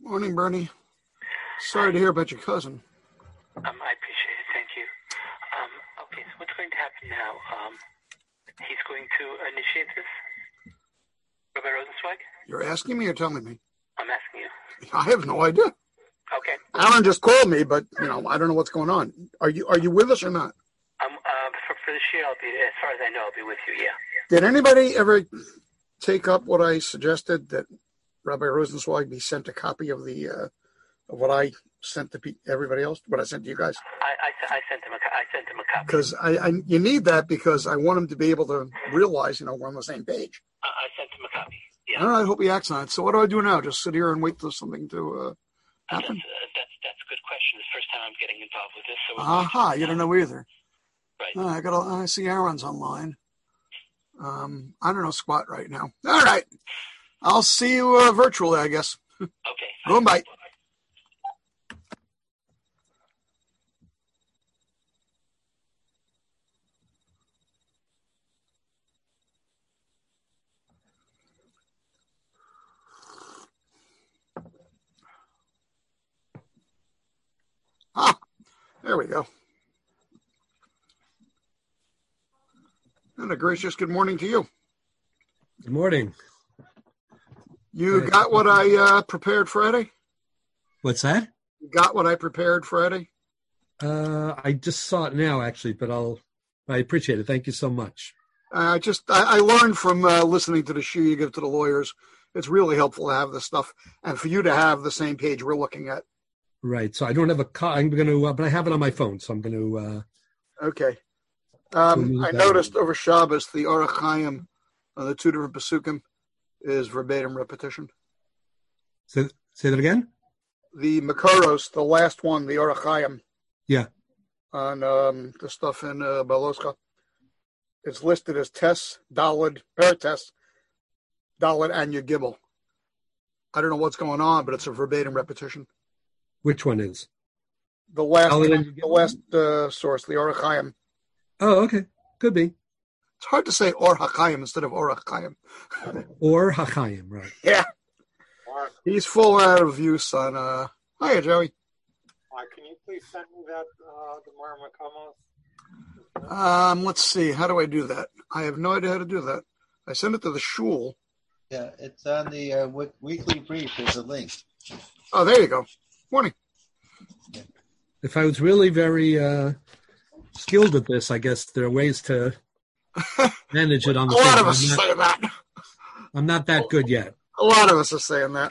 Morning, Bernie. Sorry to hear about your cousin. I appreciate it. Thank you. Okay, so what's going to happen now? He's going to initiate this? Rabbi Rosenzweig? You're asking me or telling me? I'm asking you. I have no idea. Okay. Alan just called me, but I don't know what's going on. Are you with us or not? For this year, I'll be, as far as I know, I'll be with you, yeah. Did anybody ever take up what I suggested, that Rabbi Rosenzweig be sent a copy of the of what I sent to everybody else, what I sent to you guys? I sent him a copy. Because you need that, because I want him to be able to realize, we're on the same page. I sent him a copy, yeah. All right, I hope he acts on it. So what do I do now? Just sit here and wait for something to happen? That's a good question. It's the first time I'm getting involved with this. So you don't know either. Right. I see Aaron's online. I don't know squat right now. All right. I'll see you virtually, I guess. Okay. Go and bye. There we go. And a gracious good morning to you. Good morning. You got what I prepared Friday? What's that? You got what I prepared Friday? I just saw it now, actually, but I appreciate it. Thank you so much. I learned from listening to the shoe you give to the lawyers. It's really helpful to have this stuff, and for you to have the same page we're looking at. Right. So I don't have I'm going to, but I have it on my phone, so I'm going to. Okay. I noticed over Shabbos the Orach Chaim on the two different Pesukim is verbatim repetition. Say that again? The Makaros, the last one, the Orach Chaim. Yeah. On the stuff in Beloska. It's listed as Tes, Daled, Parates, Daled, and Yagibel. I don't know what's going on, but it's a verbatim repetition. Which one is? The last source, the Orach Chaim. Oh, okay. Could be. It's hard to say Or HaChaim instead of Orach Chaim. Or HaChaim, right. Yeah. He's full out of use on... Hiya, Joey. Can you please send me that, the Gemara Makamos? Let's see. How do I do that? I have no idea how to do that. I sent it to the shul. Yeah, it's on the weekly brief. There's a link. Oh, there you go. Morning. If I was really very skilled at this, I guess there are ways to manage it on the A lot of us are saying that. I'm not that good yet. A lot of us are saying that.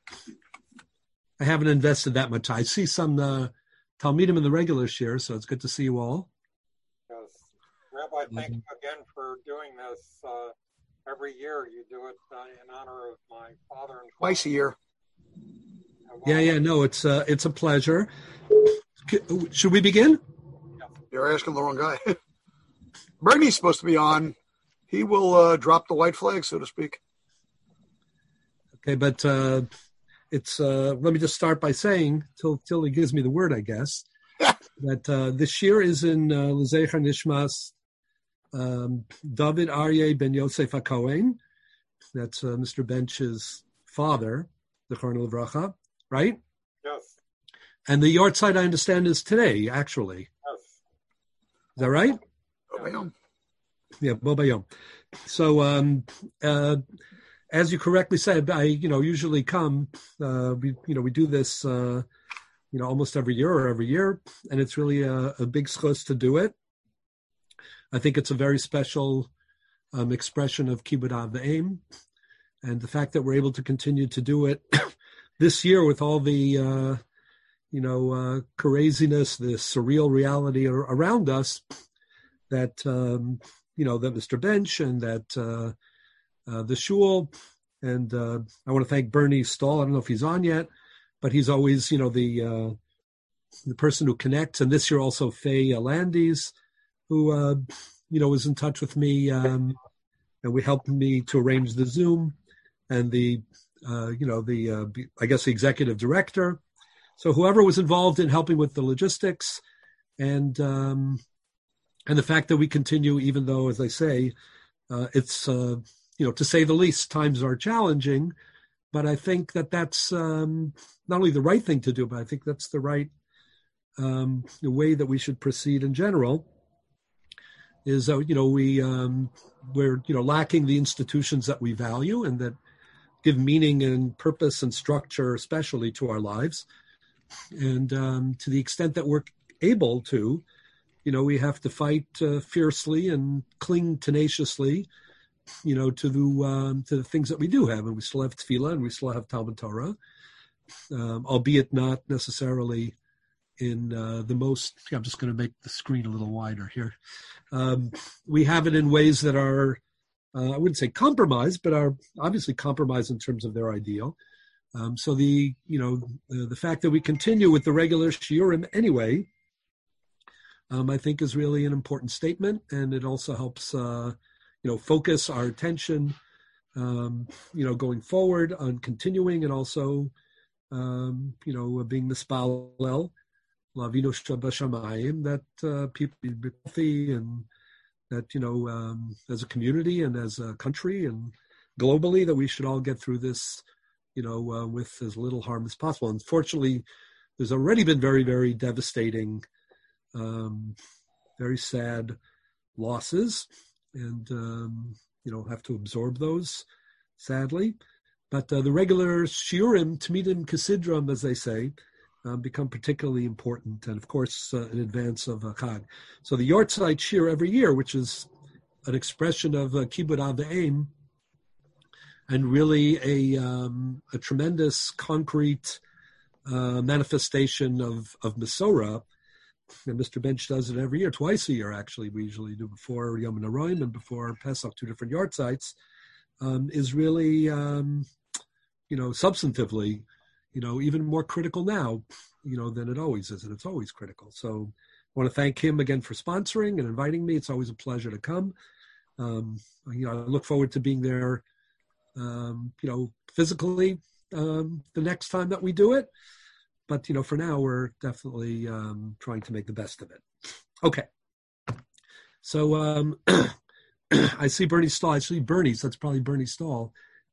I haven't invested that much. I see some Talmidim in the regular share, so it's good to see you all. Yes. Rabbi, thank you again for doing this. Every year you do it in honor of my father and twice a year. Yeah. No, it's a pleasure. Should we begin? You're asking the wrong guy. Bernie's supposed to be on. He will drop the white flag, so to speak. Okay, but it's let me just start by saying, till he gives me the word, I guess, that this year is in L'Zecher Nishmas David Aryeh ben Yosef HaKohen. That's Mr. Bench's father, the Zechrono Livracha, right? Yes. And the yahrzeit, I understand, is today, actually. Yes. Is that right? Bobayom. Yeah, Bobayom. So, as you correctly said, I usually come. We do this, almost every year, and it's really a big schus to do it. I think it's a very special expression of Kibbud Av V'Aim, and the fact that we're able to continue to do it this year with all the craziness, the surreal reality around us, that that Mr. Bench and that the shul, and I want to thank Bernie Stahl. I don't know if he's on yet, but he's always the person who connects. And this year also Faye Landis, who was in touch with me, and we helped me to arrange the Zoom, and the executive director. So whoever was involved in helping with the logistics, and the fact that we continue, even though, as I say, it's to say the least, times are challenging, but I think that that's not only the right thing to do, but I think that's the right the way that we should proceed in general. Is we're lacking the institutions that we value and that give meaning and purpose and structure, especially to our lives. And to the extent that we're able to, we have to fight fiercely and cling tenaciously, to the things that we do have. And we still have tefillah and we still have Talmud Torah, albeit not necessarily in the most, I'm just going to make the screen a little wider here. We have it in ways that are, I wouldn't say compromised, but are obviously compromised in terms of their ideal. So the fact that we continue with the regular shiurim anyway, I think is really an important statement, and it also helps, focus our attention, going forward on continuing, and also, being mispalel, Lavinu Shabashamayim, that people be healthy, and that, as a community and as a country and globally, that we should all get through this, with as little harm as possible. Unfortunately, there's already been very, very devastating, very sad losses, and, have to absorb those, sadly. But the regular shiurim, tmidim kesidram, as they say, become particularly important, and of course in advance of Chag. So the Yortzeit Shir every year, which is an expression of Kibud Av V'Eim, and really a tremendous concrete manifestation of Mesorah. And Mr. Bench does it every year, twice a year actually. We usually do before Yom HaRoim and before Pesach, 2 different Yortzeits, is really, substantively, even more critical now, than it always is, and it's always critical. So I want to thank him again for sponsoring and inviting me. It's always a pleasure to come. I look forward to being there, physically the next time that we do it. But, for now, we're definitely trying to make the best of it. Okay. So I see Bernie Stahl. I see Bernie's. That's probably Bernie Stahl.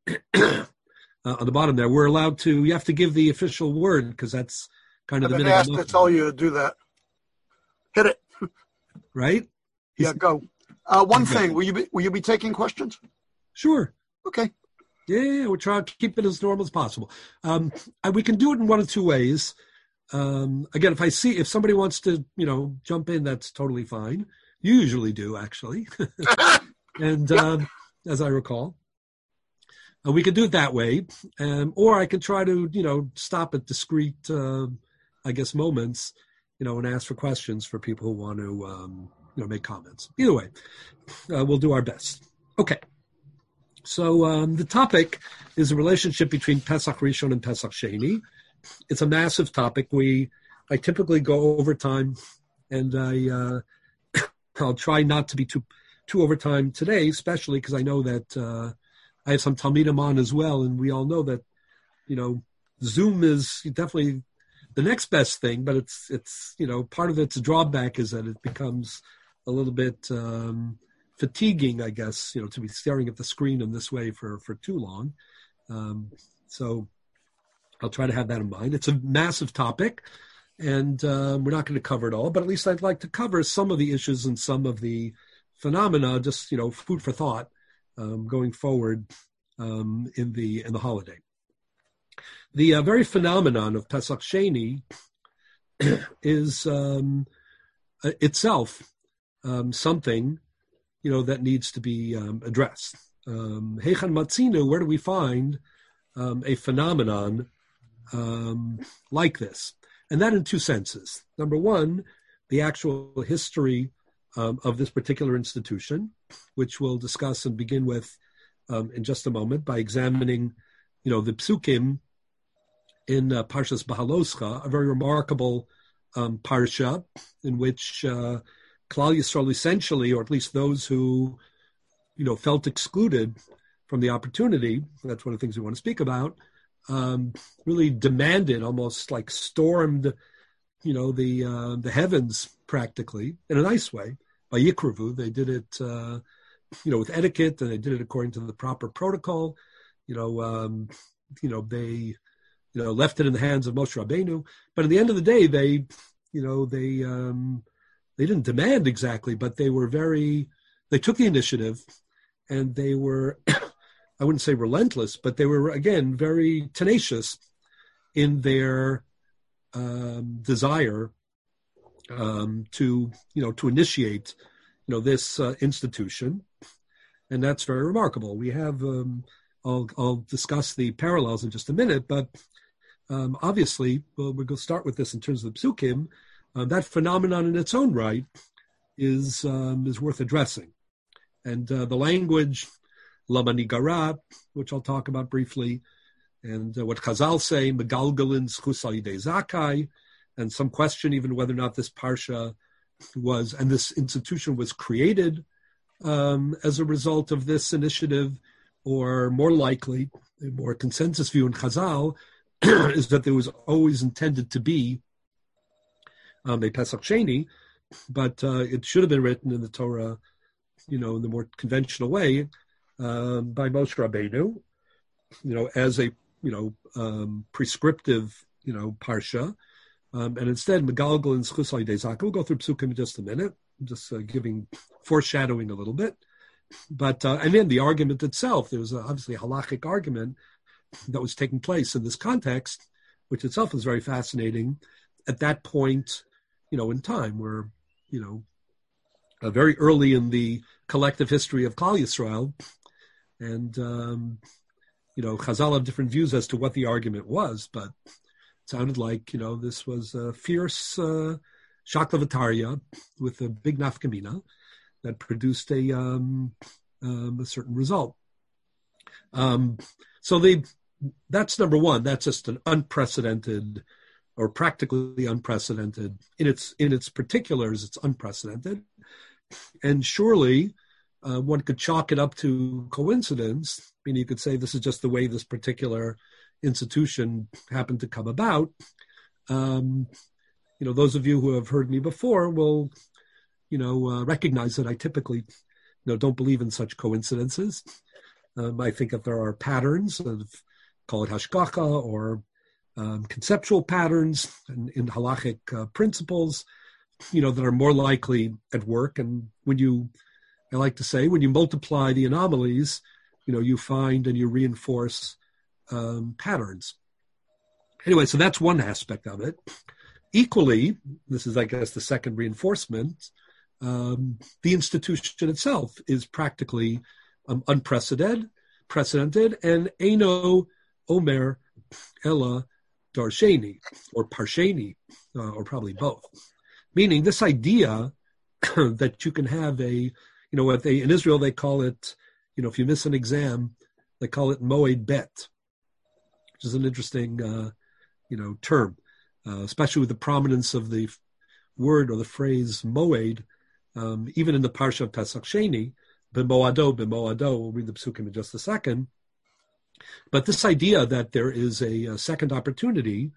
On the bottom there, we're allowed to, you have to give the official word because that's kind of the minute. I've been asked to tell you to do that. Hit it. Right? Yeah, go. One thing, will you be taking questions? Sure. Okay. Yeah, we're trying to keep it as normal as possible. We can do it in one of two ways. Again, if somebody wants to, jump in, that's totally fine. You usually do, actually. And as I recall. We could do it that way, or I could try to, stop at discrete, moments, and ask for questions for people who want to, make comments. Either way, we'll do our best. Okay. So the topic is the relationship between Pesach Rishon and Pesach Sheni. It's a massive topic. I typically go over time, and I'll try not to be too over time today, especially because I know that I have some Talmidim on as well, and we all know that, Zoom is definitely the next best thing, but it's part of its drawback is that it becomes a little bit fatiguing, I guess, to be staring at the screen in this way for too long. So I'll try to have that in mind. It's a massive topic, and we're not going to cover it all, but at least I'd like to cover some of the issues and some of the phenomena, just, food for thought. Going forward in the holiday. The very phenomenon of Pesach Sheni is itself something, that needs to be addressed. Heichan Matzinu, where do we find a phenomenon like this? And that in two senses. Number one, the actual history of this particular institution, which we'll discuss and begin with in just a moment by examining, the psukim in Parshas Bahaloscha, a very remarkable parsha in which Klal Yisrael essentially, or at least those who, felt excluded from the opportunity, that's one of the things we want to speak about, really demanded, almost like stormed, the heavens practically in a nice way. By Yikruvu, they did it, with etiquette, and they did it according to the proper protocol. they left it in the hands of Moshe Rabbeinu. But at the end of the day, they didn't demand exactly, but they took the initiative, and they were, I wouldn't say relentless, but they were, again, very tenacious in their desire to initiate, this institution. And that's very remarkable. We have, I'll discuss the parallels in just a minute, but obviously, we're going to start with this in terms of the psukim. That phenomenon in its own right is worth addressing. And the language, lama nigara, which I'll talk about briefly, and what Chazal say, megalgalin zchus al yidei zakai, and some question even whether or not this parsha and this institution was created as a result of this initiative, or more likely, a more consensus view in Chazal is that there was always intended to be a Pesach Sheni, but it should have been written in the Torah, in the more conventional way, by Moshe Rabbeinu, as a, prescriptive, parsha, and instead, Megalgal and Zchus al yidei zakai. We'll go through Psukim in just a minute, just giving foreshadowing a little bit. But, and then the argument itself, there was obviously a halachic argument that was taking place in this context, which itself is very fascinating at that point, in time where, very early in the collective history of Klal Yisrael. And, Chazal have different views as to what the argument was, but it sounded like, this was a fierce shaklavataria with a big nafkamina that produced a certain result. That's number one. That's just an unprecedented, or practically unprecedented in its particulars. It's unprecedented, and surely one could chalk it up to coincidence. I mean, you could say this is just the way this particular institution happened to come about. Those of you who have heard me before will, recognize that I typically, don't believe in such coincidences. I think that there are patterns call it hashgacha, or conceptual patterns in halachic principles, that are more likely at work. And I like to say, when you multiply the anomalies, you find and you reinforce patterns. Anyway, so that's one aspect of it. Equally, this is, I guess, the second reinforcement. The institution itself is practically unprecedented, and Eino Omer Ella Darsheni, or Parsheni, or probably both. Meaning this idea that you can have in Israel they call it, if you miss an exam, they call it Moed Bet, which is an interesting, term, especially with the prominence of the word or the phrase Moed, even in the Parsha of Pesach Sheni, B'moado, we'll read the Psukim in just a second. But this idea that there is a second opportunity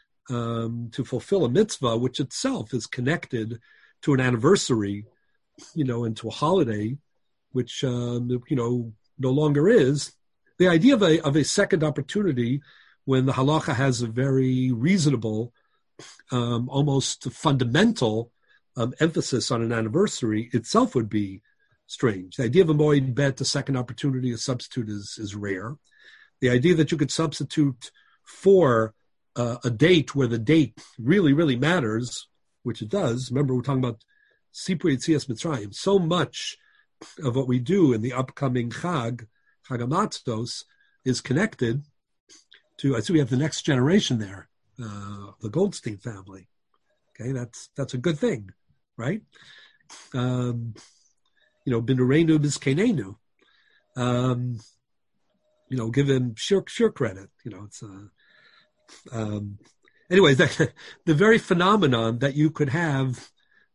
to fulfill a mitzvah, which itself is connected to an anniversary, and to a holiday, which, no longer is. The idea of a second opportunity when the halacha has a very reasonable, almost fundamental emphasis on an anniversary itself would be strange. The idea of a moed bet, a second opportunity, a substitute is rare. The idea that you could substitute for a date where the date really, really matters, which it does. Remember, we're talking about Sipur Yetzias Mitzrayim. So much of what we do in the upcoming Chag HaMatzos, is connected to, I see we have the next generation there, the Goldstein family. Okay, that's a good thing, right? B'nureinu b'zkenenu. Give him sure credit. It's anyway, the very phenomenon that you could have,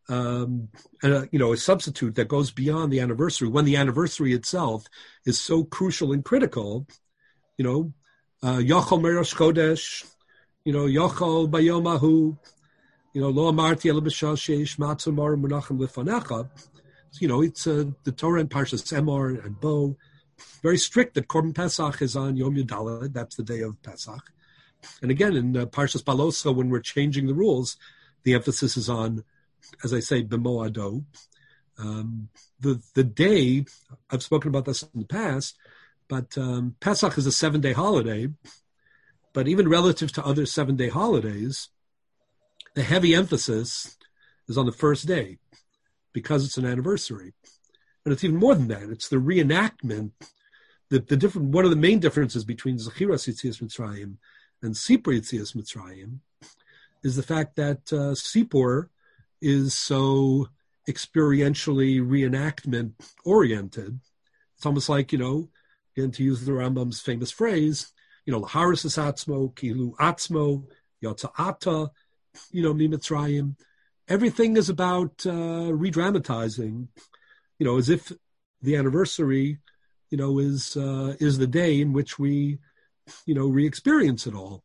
a substitute that goes beyond the anniversary, when the anniversary itself is so crucial and critical, Yochol Merosh Chodesh, Yochol Bayomahu, Lo Amarti Ela B'Shal Sheish Matzah Mar Munachim Lefanecha. It's the Torah and Parshas Emor and Bo very strict that Korban Pesach is on Yom Yudalad. That's the day of Pesach. And again, in Parshas Baloso, when we're changing the rules, the emphasis is on, as I say, B'moado. The day, I've spoken about this in the past, but Pesach is a 7-day holiday. But even relative to other 7-day holidays, the heavy emphasis is on the first day because it's an anniversary. And it's even more than that. It's the reenactment. One of the main differences between Zechiras Yetzias Mitzrayim and Sipur Yetzias Mitzrayim is the fact that Sipur is so experientially reenactment oriented. It's almost like, again, to use the Rambam's famous phrase, Laharis es atzmo, kilu atzmo, yotza'ata, Mitzrayim. Everything is about re-dramatizing, as if the anniversary, is the day in which we, re-experience it all.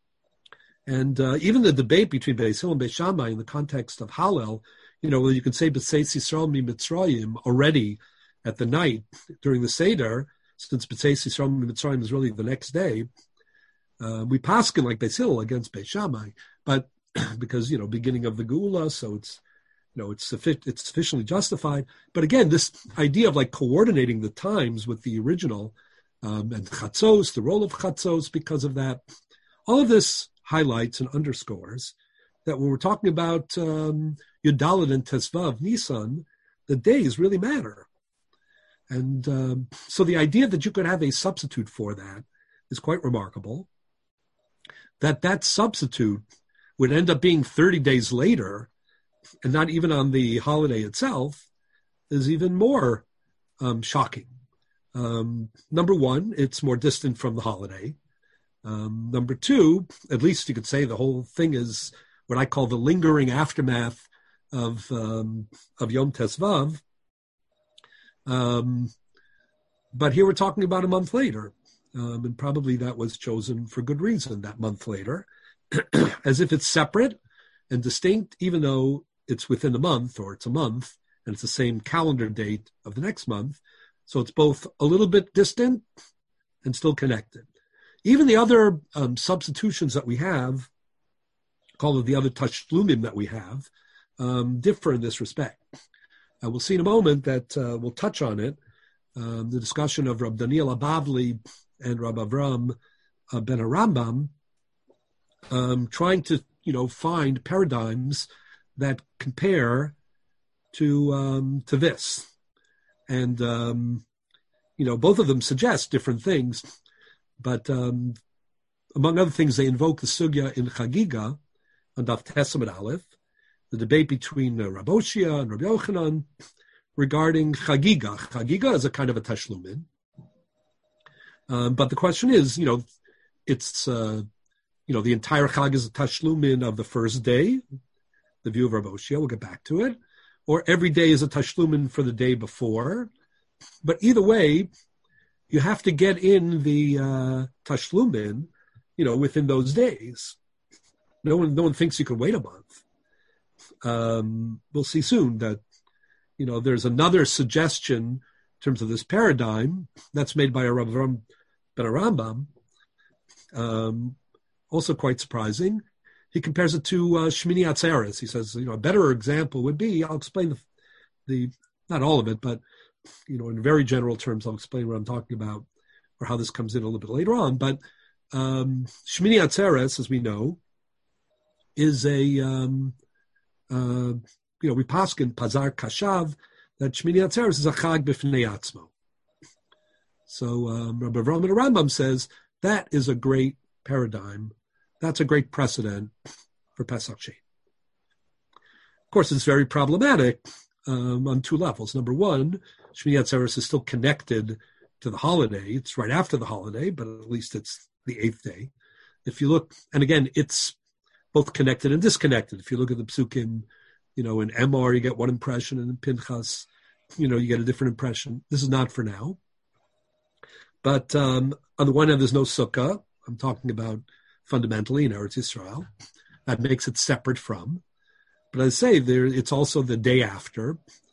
And even the debate between Beis Hillel and Beis Shammai in the context of Hallel, you can say B'tzeis Yisrael mi Mitzrayim already at the night during the Seder, since B'tzeis Yisrael mi Mitzrayim is really the next day. We paskin like Beis Hillel against Beis Shammai, but because beginning of the Geula, so it's it's sufficiently justified. But again, this idea of like coordinating the times with the original and Chatzos, the role of Chatzos, because of that, all of this highlights and underscores that when we're talking about Yudalad and Tesvav Nisan, the days really matter. And so the idea that you could have a substitute for that is quite remarkable. That substitute would end up being 30 days later and not even on the holiday itself is even more shocking. Number one, it's more distant from the holiday. Number two, at least you could say the whole thing is what I call the lingering aftermath of Yom Tesvav. But here we're talking about a month later. And probably that was chosen for good reason, that month later, as if it's separate and distinct, even though it's within a month or it's a month and it's the same calendar date of the next month. So it's both a little bit distant and still connected. Even the other substitutions that we have, called the other tashlumim that we have, differ in this respect. We'll see in a moment that we'll touch on it, the discussion of Rab Daniel Abavli and Rab Avram ben Harambam, trying to find paradigms that compare to this, and both of them suggest different things, but among other things, they invoke the sugya in Chagiga on Daf Tesamid Aleph, the debate between Rab Oshia and Rab Yochanan regarding Chagiga. Chagiga is a kind of a tashlumin. But the question is, it's, the entire Chag is a tashlumin of the first day, the view of Rab Oshia, we'll get back to it, or every day is a tashlumin for the day before. But either way, you have to get in the tashlumin, within those days. No one thinks you can wait a month. We'll see soon that, there's another suggestion in terms of this paradigm that's made by a Rav Avram ben Harambam, also quite surprising. He compares it to Shmini Atzeres. He says, a better example would be, I'll explain the not all of it, but, in very general terms, I'll explain what I'm talking about or how this comes in a little bit later on. But Shmini Atzeres, as we know, is a, we paskin Pazar Kashav, that Shmini Atzeres is a Chag b'fnei atzmo. So Rabbi Avram ben Harambam says that is a great paradigm. That's a great precedent for Pesach Sheni. Of course, it's very problematic on two levels. Number one, Shmini Atzeres is still connected to the holiday. It's right after the holiday, but at least it's the eighth day. If you look, and again, it's both connected and disconnected. If you look at the psukim, in Emor, you get one impression, and in Pinchas, you get a different impression. This is not for now. But on the one hand, there's no sukkah. I'm talking about fundamentally in Eretz Yisrael. That makes it separate from. But I say it's also the day after.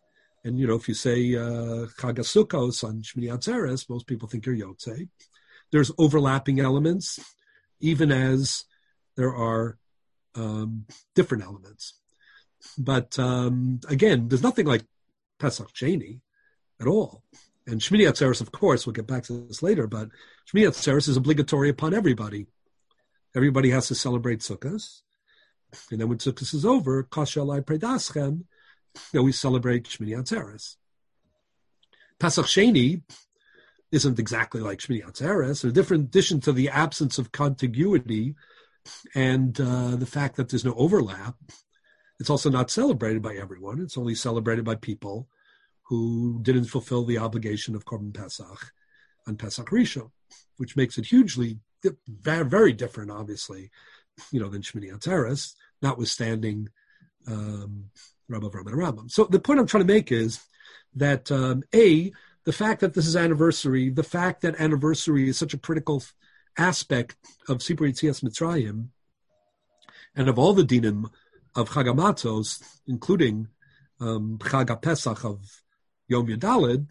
And, if you say Chag HaSukkos on Shmini Atzeres, most people think you're Yotzei. There's overlapping elements, even as there are different elements. But again, there's nothing like Pesach Sheni at all. And Shmini Atzeres, of course, we'll get back to this later, but Shmini Atzeres is obligatory upon everybody. Everybody has to celebrate Sukkot. And then when Sukkot is over, Kasher Alai Predaschem, we celebrate Shmini Atzeres. Pesach Sheni isn't exactly like Shmini Atzeres. In addition to the absence of contiguity and the fact that there's no overlap, it's also not celebrated by everyone. It's only celebrated by people who didn't fulfill the obligation of Korban Pesach on Pesach Rishon, which makes it hugely, very, very different, obviously, than Shmini Atzeres, notwithstanding Rabbav Ram and Rambam. So the point I'm trying to make is that, the fact that this is anniversary, the fact that anniversary is such a critical aspect of Sipur Yetzias Mitzrayim, and of all the dinim of Chag HaMatzos, including Chag HaPesach of Yom Yadalid,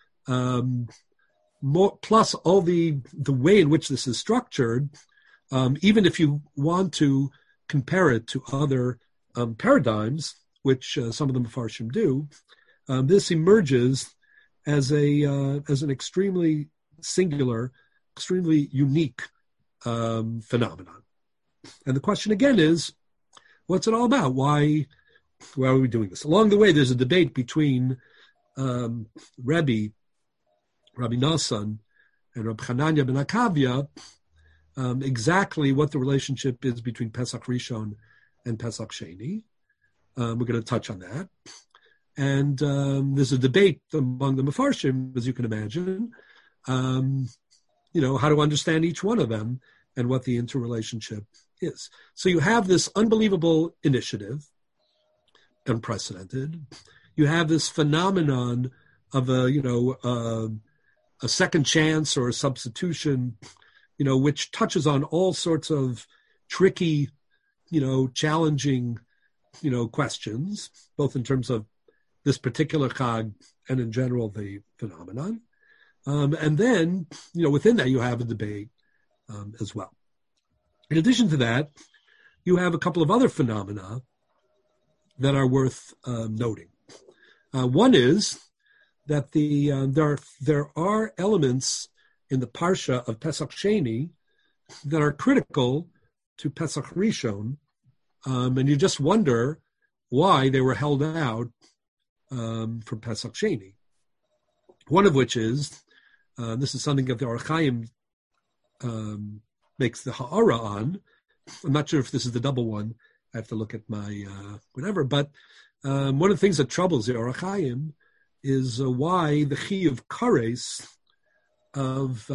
plus all the way in which this is structured, even if you want to compare it to other paradigms, which some of the Mefarshim do, this emerges as an extremely singular, extremely unique phenomenon. And the question again is, what's it all about? Why are we doing this? Along the way, there's a debate between Rabbi Nassan and Rabbi Hananya ben Akavia, exactly what the relationship is between Pesach Rishon and Pesach Sheni. We're going to touch on that. And there's a debate among the Mefarshim, as you can imagine, how to understand each one of them and what the interrelationship is. So you have this unbelievable initiative, unprecedented. You have this phenomenon of a second chance or a substitution, which touches on all sorts of tricky, challenging, questions, both in terms of this particular Chag and in general the phenomenon. And then, within that you have a debate as well. In addition to that, you have a couple of other phenomena that are worth noting. One is that there are elements in the Parsha of Pesach Sheni that are critical to Pesach Rishon, and you just wonder why they were held out from Pesach Sheni. One of which is, this is something that the Or Chaim makes the ha'ara on. I'm not sure if this is the double one. I have to look at my whatever. But one of the things that troubles the Or Chaim is why the chi of kares, of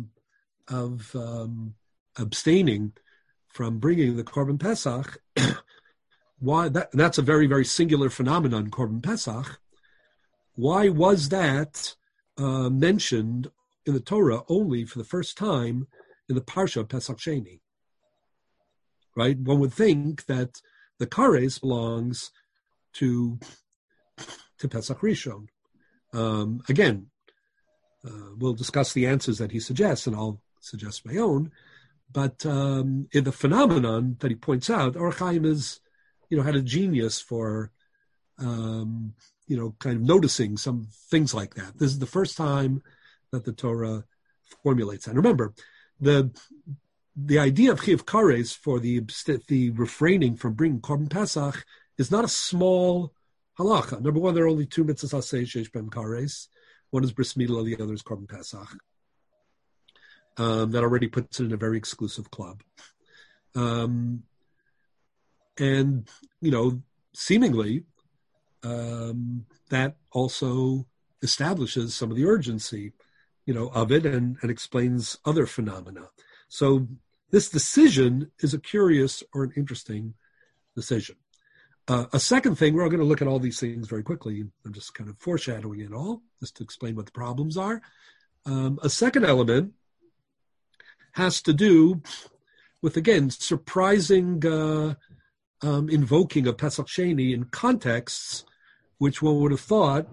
abstaining from bringing the Korban Pesach, why that's a very, very singular phenomenon, Korban Pesach. Why was that mentioned in the Torah only for the first time in the Parsha of Pesach Sheni? Right? One would think that the kares belongs to Pesach Rishon. Again, we'll discuss the answers that he suggests, and I'll suggest my own. But in the phenomenon that he points out, Or Chaim is, had a genius for, kind of noticing some things like that. This is the first time that the Torah formulates that. And remember, the idea of Chiv Kares for the refraining from bringing Korban Pesach is not a small halacha. Number one, there are only two mitzvahs aseh sheish b'hem kares. One is bris milah, the other is Korban Pesach. That already puts it in a very exclusive club. And, seemingly, that also establishes some of the urgency, of it and explains other phenomena. So this decision is a curious or an interesting decision. A second thing, we're going to look at all these things very quickly. I'm just kind of foreshadowing it all, just to explain what the problems are. A second element has to do with, again, surprising invoking of Pesach Sheni in contexts which one would have thought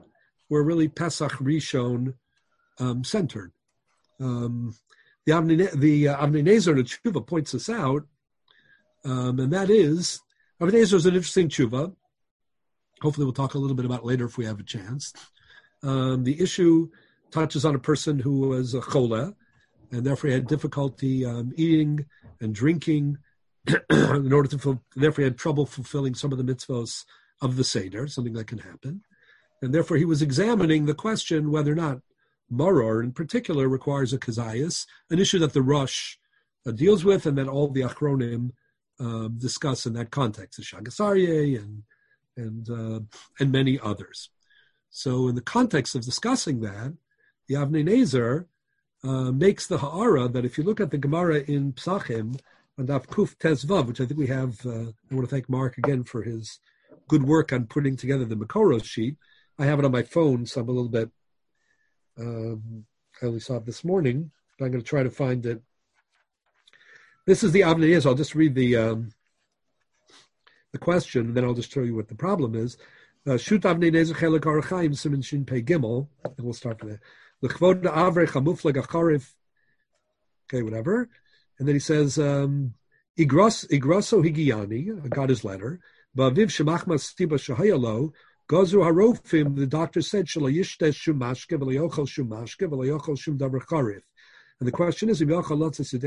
were really Pesach Rishon centered. The Avnei Nezer in the Tshuva points this out, and that is, Avnei Nezer is an interesting Tshuva. Hopefully we'll talk a little bit about it later if we have a chance. The issue touches on a person who was a chole, and therefore he had difficulty eating and drinking in order to therefore he had trouble fulfilling some of the mitzvos of the Seder, something that can happen. And therefore he was examining the question whether or not maror in particular requires a kazayas, an issue that the Rosh deals with and that all the Achronim discuss in that context, the Shagas Aryeh and many others. So in the context of discussing that, the Avnei Nezer makes the ha'ara that if you look at the Gemara in Psachim, on Daf Kuf Tezvav, which I think we have, I want to thank Mark again for his good work on putting together the Makoros sheet. I have it on my phone, so I'm a little bit, I only saw it this morning, but I'm going to try to find it. This is the Avnei Nezer. I'll just read the question, and then I'll just tell you what the problem is. Shut Avnei Nezer Chelek Arachaim Siman Shin Pei Gimel, and we'll start from there. L'chvod Avrech Hamufleg Acharif. Okay, whatever. And then he says, Igraso Higiani, I got his letter. Ba'aviv Shemachma Stiba Shahayalo, Gozu Harofim, the doctor said, Shalayishtes Shumashke, V'layochel Shumashke, V'layochel Shum Davar Charif. And the question is, Bottom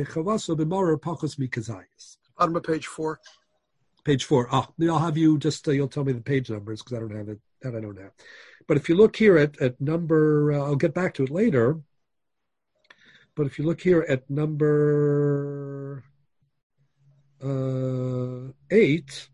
of page 4. Page 4. I'll have you just, you'll tell me the page numbers because I don't have it. That I don't have. But if you look here at number, I'll get back to it later. But if you look here at number 8,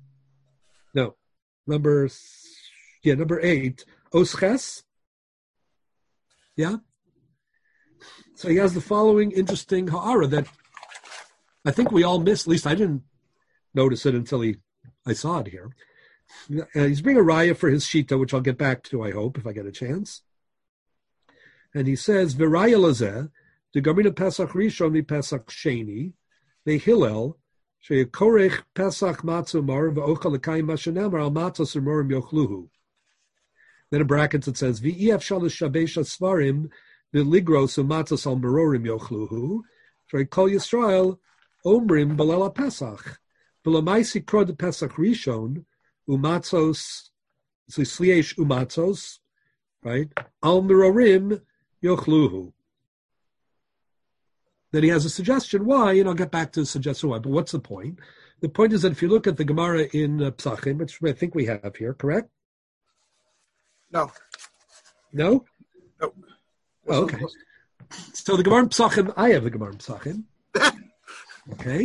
number 8, Osches. Yeah. So he has the following interesting ha'ara that I think we all missed. At least I didn't notice it until I saw it here. He's bringing a raya for his shita, which I'll get back to, I hope, if I get a chance. And he says, V'raya lazeh, the Gamina Pesach Rishon mi Pesach Sheni, the Hillel, sheyakorech Pesach Matzu Mar v'ochal l'kayim mashenamar al matzos umorim yochluhu. Then in brackets it says, V'ef shalish shabesh svarim v'ligros umatzos al marorim yochluhu, sheyakol Yisrael omrim balala Pesach. B'lamaisi krod Pesach Rishon, umatzos, so sliesh umatzos, right? Al marorim yochluhu. Then he has a suggestion why, and I'll get back to the suggestion why, but what's the point? The point is that if you look at the Gemara in Psachim, which I think we have here, correct? No? Oh, okay. So the Gemara in Psachim, I have the Gemara in Psachim. Okay.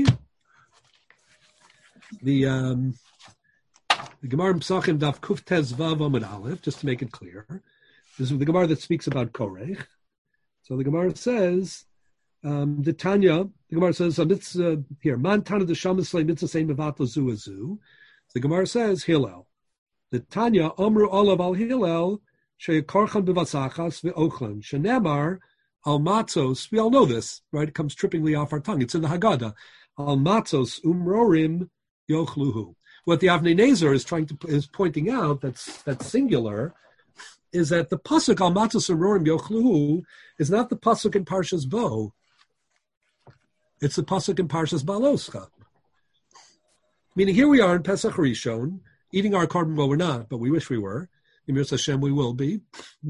The Gemara in Psachim, Daf Kuf Tez Vav Amud Aleph, just to make it clear. This is the Gemara that speaks about Korech. So the Gemara says, the Tanya, the Gemara says, here, Man Tana the Shamaslay Mitzvah Sein Mevatla Zuazu. The Gemara says, Hillel. The Tanya, Omru Olav al Hillel, Sheyakorchan Bivasachas Ve'ochlan, Shenemar al Matzos. We all know this, right? It comes trippingly off our tongue. It's in the Haggadah. Al Matzos Umrorim Yochluhu. What the Avnei Nezer is pointing out, that's singular, is that the pasuk al Matzos Umrorim Yochluhu is not the pasuk in Parshas Bo. It's the pasuk in Parshas Baloscha. Meaning here we are in Pesach Rishon, eating our korban. Well, we're not, but we wish we were. In Mirz Hashem, we will be.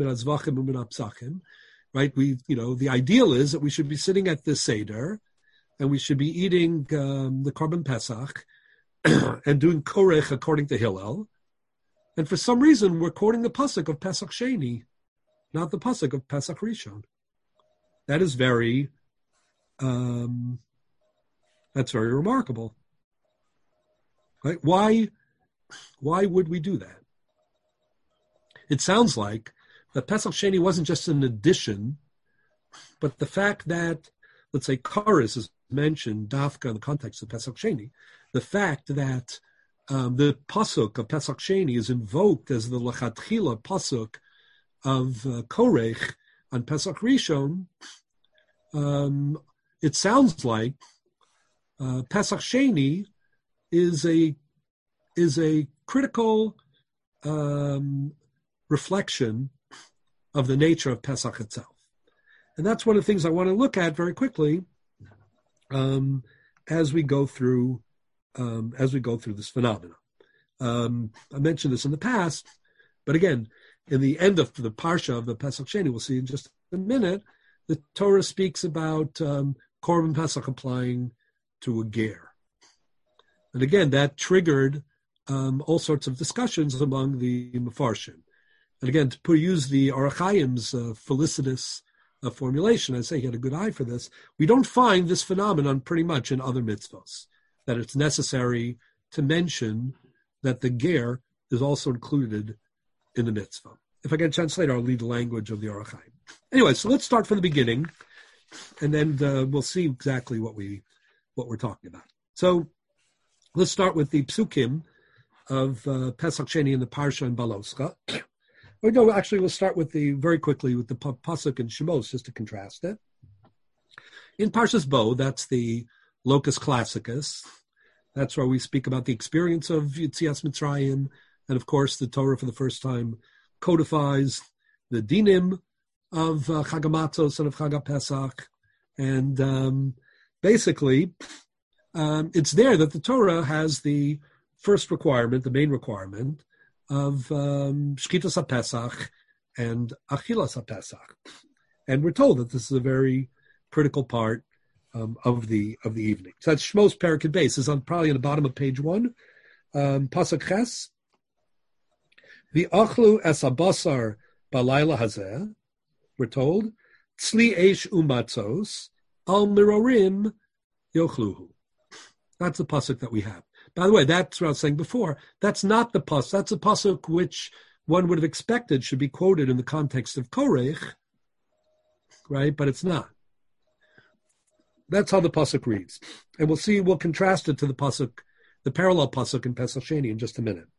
Right? The ideal is that we should be sitting at the Seder, and we should be eating the korban Pesach, and doing korech according to Hillel. And for some reason, we're quoting the pasuk of Pesach Sheni, not the pasuk of Pesach Rishon. That is very remarkable. Right? Why would we do that? It sounds like that Pesach Sheni wasn't just an addition, but the fact that, let's say, Karis is mentioned, Dafka, in the context of Pesach Sheni, the fact that the pasuk of Pesach Sheni is invoked as the Lechatchila pasuk of Korech on Pesach Rishon, it sounds like Pesach Sheni is a critical reflection of the nature of Pesach itself. And that's one of the things I want to look at very quickly as we go through this phenomenon. I mentioned this in the past, but again, in the end of the parsha of the Pesach Sheni, we'll see in just a minute, the Torah speaks about Korban Pesach applying to a ger. And again, that triggered all sorts of discussions among the Mefarshim. And again, to use the Orach Chaim's felicitous formulation, I say he had a good eye for this, we don't find this phenomenon pretty much in other mitzvahs, that it's necessary to mention that the ger is also included in the mitzvah. If I get a chance later, I'll read the language of the Orach Chaim. Anyway, so let's start from the beginning, and then we'll see exactly what we're talking about. So let's start with the psukim of Pesach Sheni in the Parsha and Baloscha. Or no, actually, we'll start with very quickly with the pasuk in Shemos, just to contrast it. In Parshas Bo, that's the locus classicus. That's where we speak about the experience of Yetzias Mitzrayim, and of course, the Torah for the first time codifies the dinim of Chag HaMatzos and of Chag HaPesach, and basically, it's there that the Torah has the first requirement, the main requirement, of Shkitas HaPesach and Achilas HaPesach. And we're told that this is a very critical part of the evening. So that's Shmos Perek Beis. Is probably on the bottom of page 1. Pasuk Ches. V'achlu es habasar balayla hazeh. We're told tzli eish umatzos al mirorim yochluhu. That's the pasuk that we have. By the way, that's what I was saying before. That's not the pasuk. That's a pasuk which one would have expected should be quoted in the context of Korech, right? But it's not. That's how the pasuk reads, and we'll contrast it to the pasuk, the parallel pasuk in Pesach Sheni in just a minute.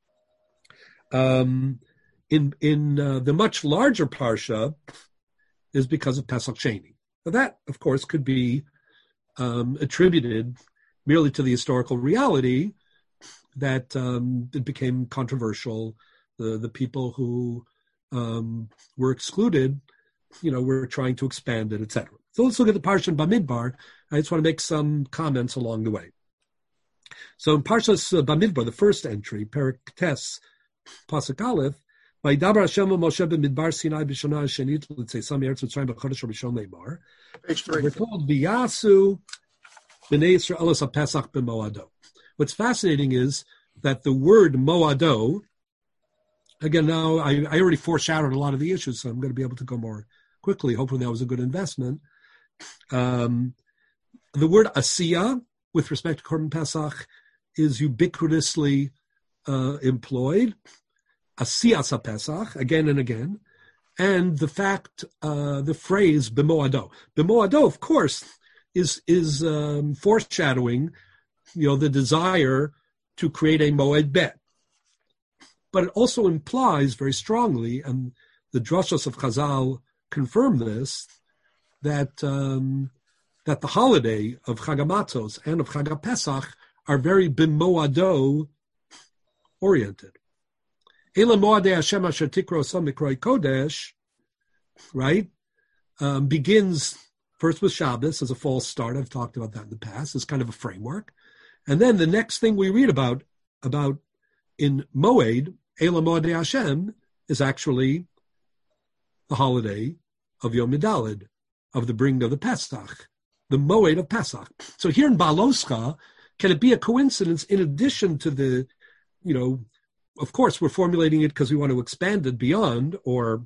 In the much larger parsha is because of Pesach Sheni. Now that, of course, could be attributed merely to the historical reality that it became controversial. The people who were excluded, were trying to expand it, etc. So let's look at the Parsha in Bamidbar. I just want to make some comments along the way. So in Parshas Bamidbar, the first entry, Perek Tes, Pasuk Aleph, Vayidaber Hashem Moshe b'Midbar Sinai b'Shana Hashenit l'Tzeisam Eretz Mitzrayim b'Chodesh Rishon Leimar. We're told V'yasu b'nei Yisrael es HaPesach b'Moado. What's fascinating is that the word Moado, again, now I already foreshadowed a lot of the issues, so I'm going to be able to go more quickly. Hopefully that was a good investment. The word Asiya, with respect to Korban Pesach, is ubiquitously employed. Asiyas HaPesach, again and again. And the phrase B'Moado. B'Moado, of course, is foreshadowing, the desire to create a Moed Bet. But it also implies very strongly, and the drashos of Chazal confirm this, that the holiday of Chag HaMatzos and of Chag HaPesach are very B'Moado oriented. Ela Moadei Hashem Asher Tikro Osam Mikroi Kodesh, right, begins first with Shabbos as a false start. I've talked about that in the past. It's kind of a framework. And then the next thing we read about in Moed, Ela Moadei Hashem, is actually the holiday of Yom Yidalid, of the bringing of the Pesach, the Moed of Pesach. So here in Baloscha, can it be a coincidence in addition to the, of course, we're formulating it because we want to expand it beyond, but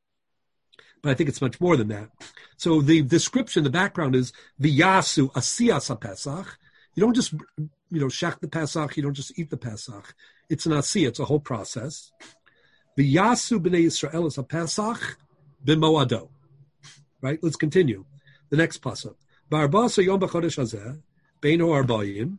I think it's much more than that. So the description, the background is V'yasu Asiyas HaPesach. You don't just, shech the Pesach, you don't just eat the Pesach. It's an asiyah, it's a whole process. V'yasu b'nei Yisrael es HaPesach b'moado. Right, let's continue. The next pasuk. Ba'arba'asar yom b'chodesh hazeh, beinu arba'im,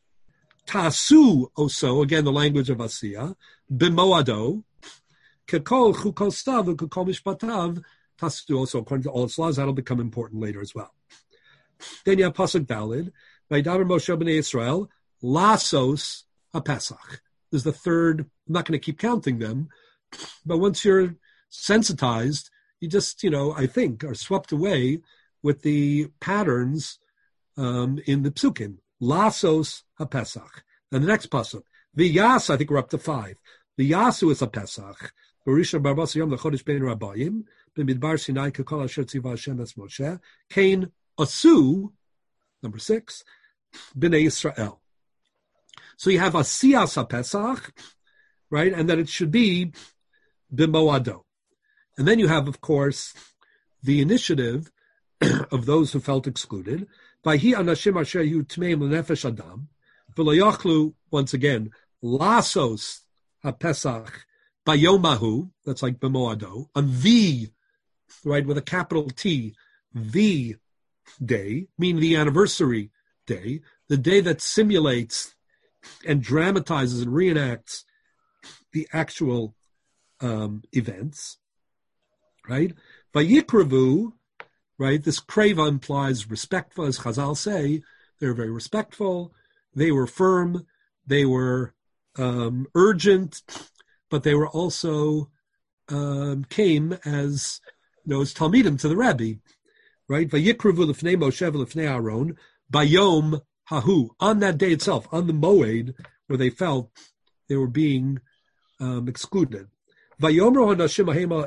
Tasu also, again, the language of Asiya, b'moado, kekol chukol stav, kekol mishpatav, tasu also, according to all its laws, that'll become important later as well. Then you have Pasuk Dalid, Vayidaber Moshe b'nei Yisrael, lasos HaPesach. This is the third, I'm not going to keep counting them, but once you're sensitized, you just, I think, are swept away with the patterns in the psukim. Lasos HaPesach. And the next pasuk. V'yas, I think we're up to 5. V'yasu is HaPesach. Barisha Barbas Yom L'chodesh Ben Rabbayim. B'midbar Sinai Kekol Asher Tziva Hashem Es Moshe. Kain Asu, number 6, B'nai Yisrael. So you have Asiyas HaPesach, right? And that it should be B'moado. And then you have, of course, the initiative of those who felt excluded. Vayhi anashim asher yu tmeim lenefesh adam, v'lo yachlu, once again, lasos hapesach bayomahu, that's like b'moado, on the, right, with a capital T, the day, meaning the anniversary day, the day that simulates and dramatizes and reenacts the actual events, right? Vayikrevu, right? This kreva implies respectful, as Chazal say. They were very respectful. They were firm. They were urgent, but they were also came as as talmidim to the Rebbe, right? Vayikrevu l'fnei Moshe v'l'fnei Aaron bayom hahu, on that day itself, on the moed where they felt they were being excluded. And this,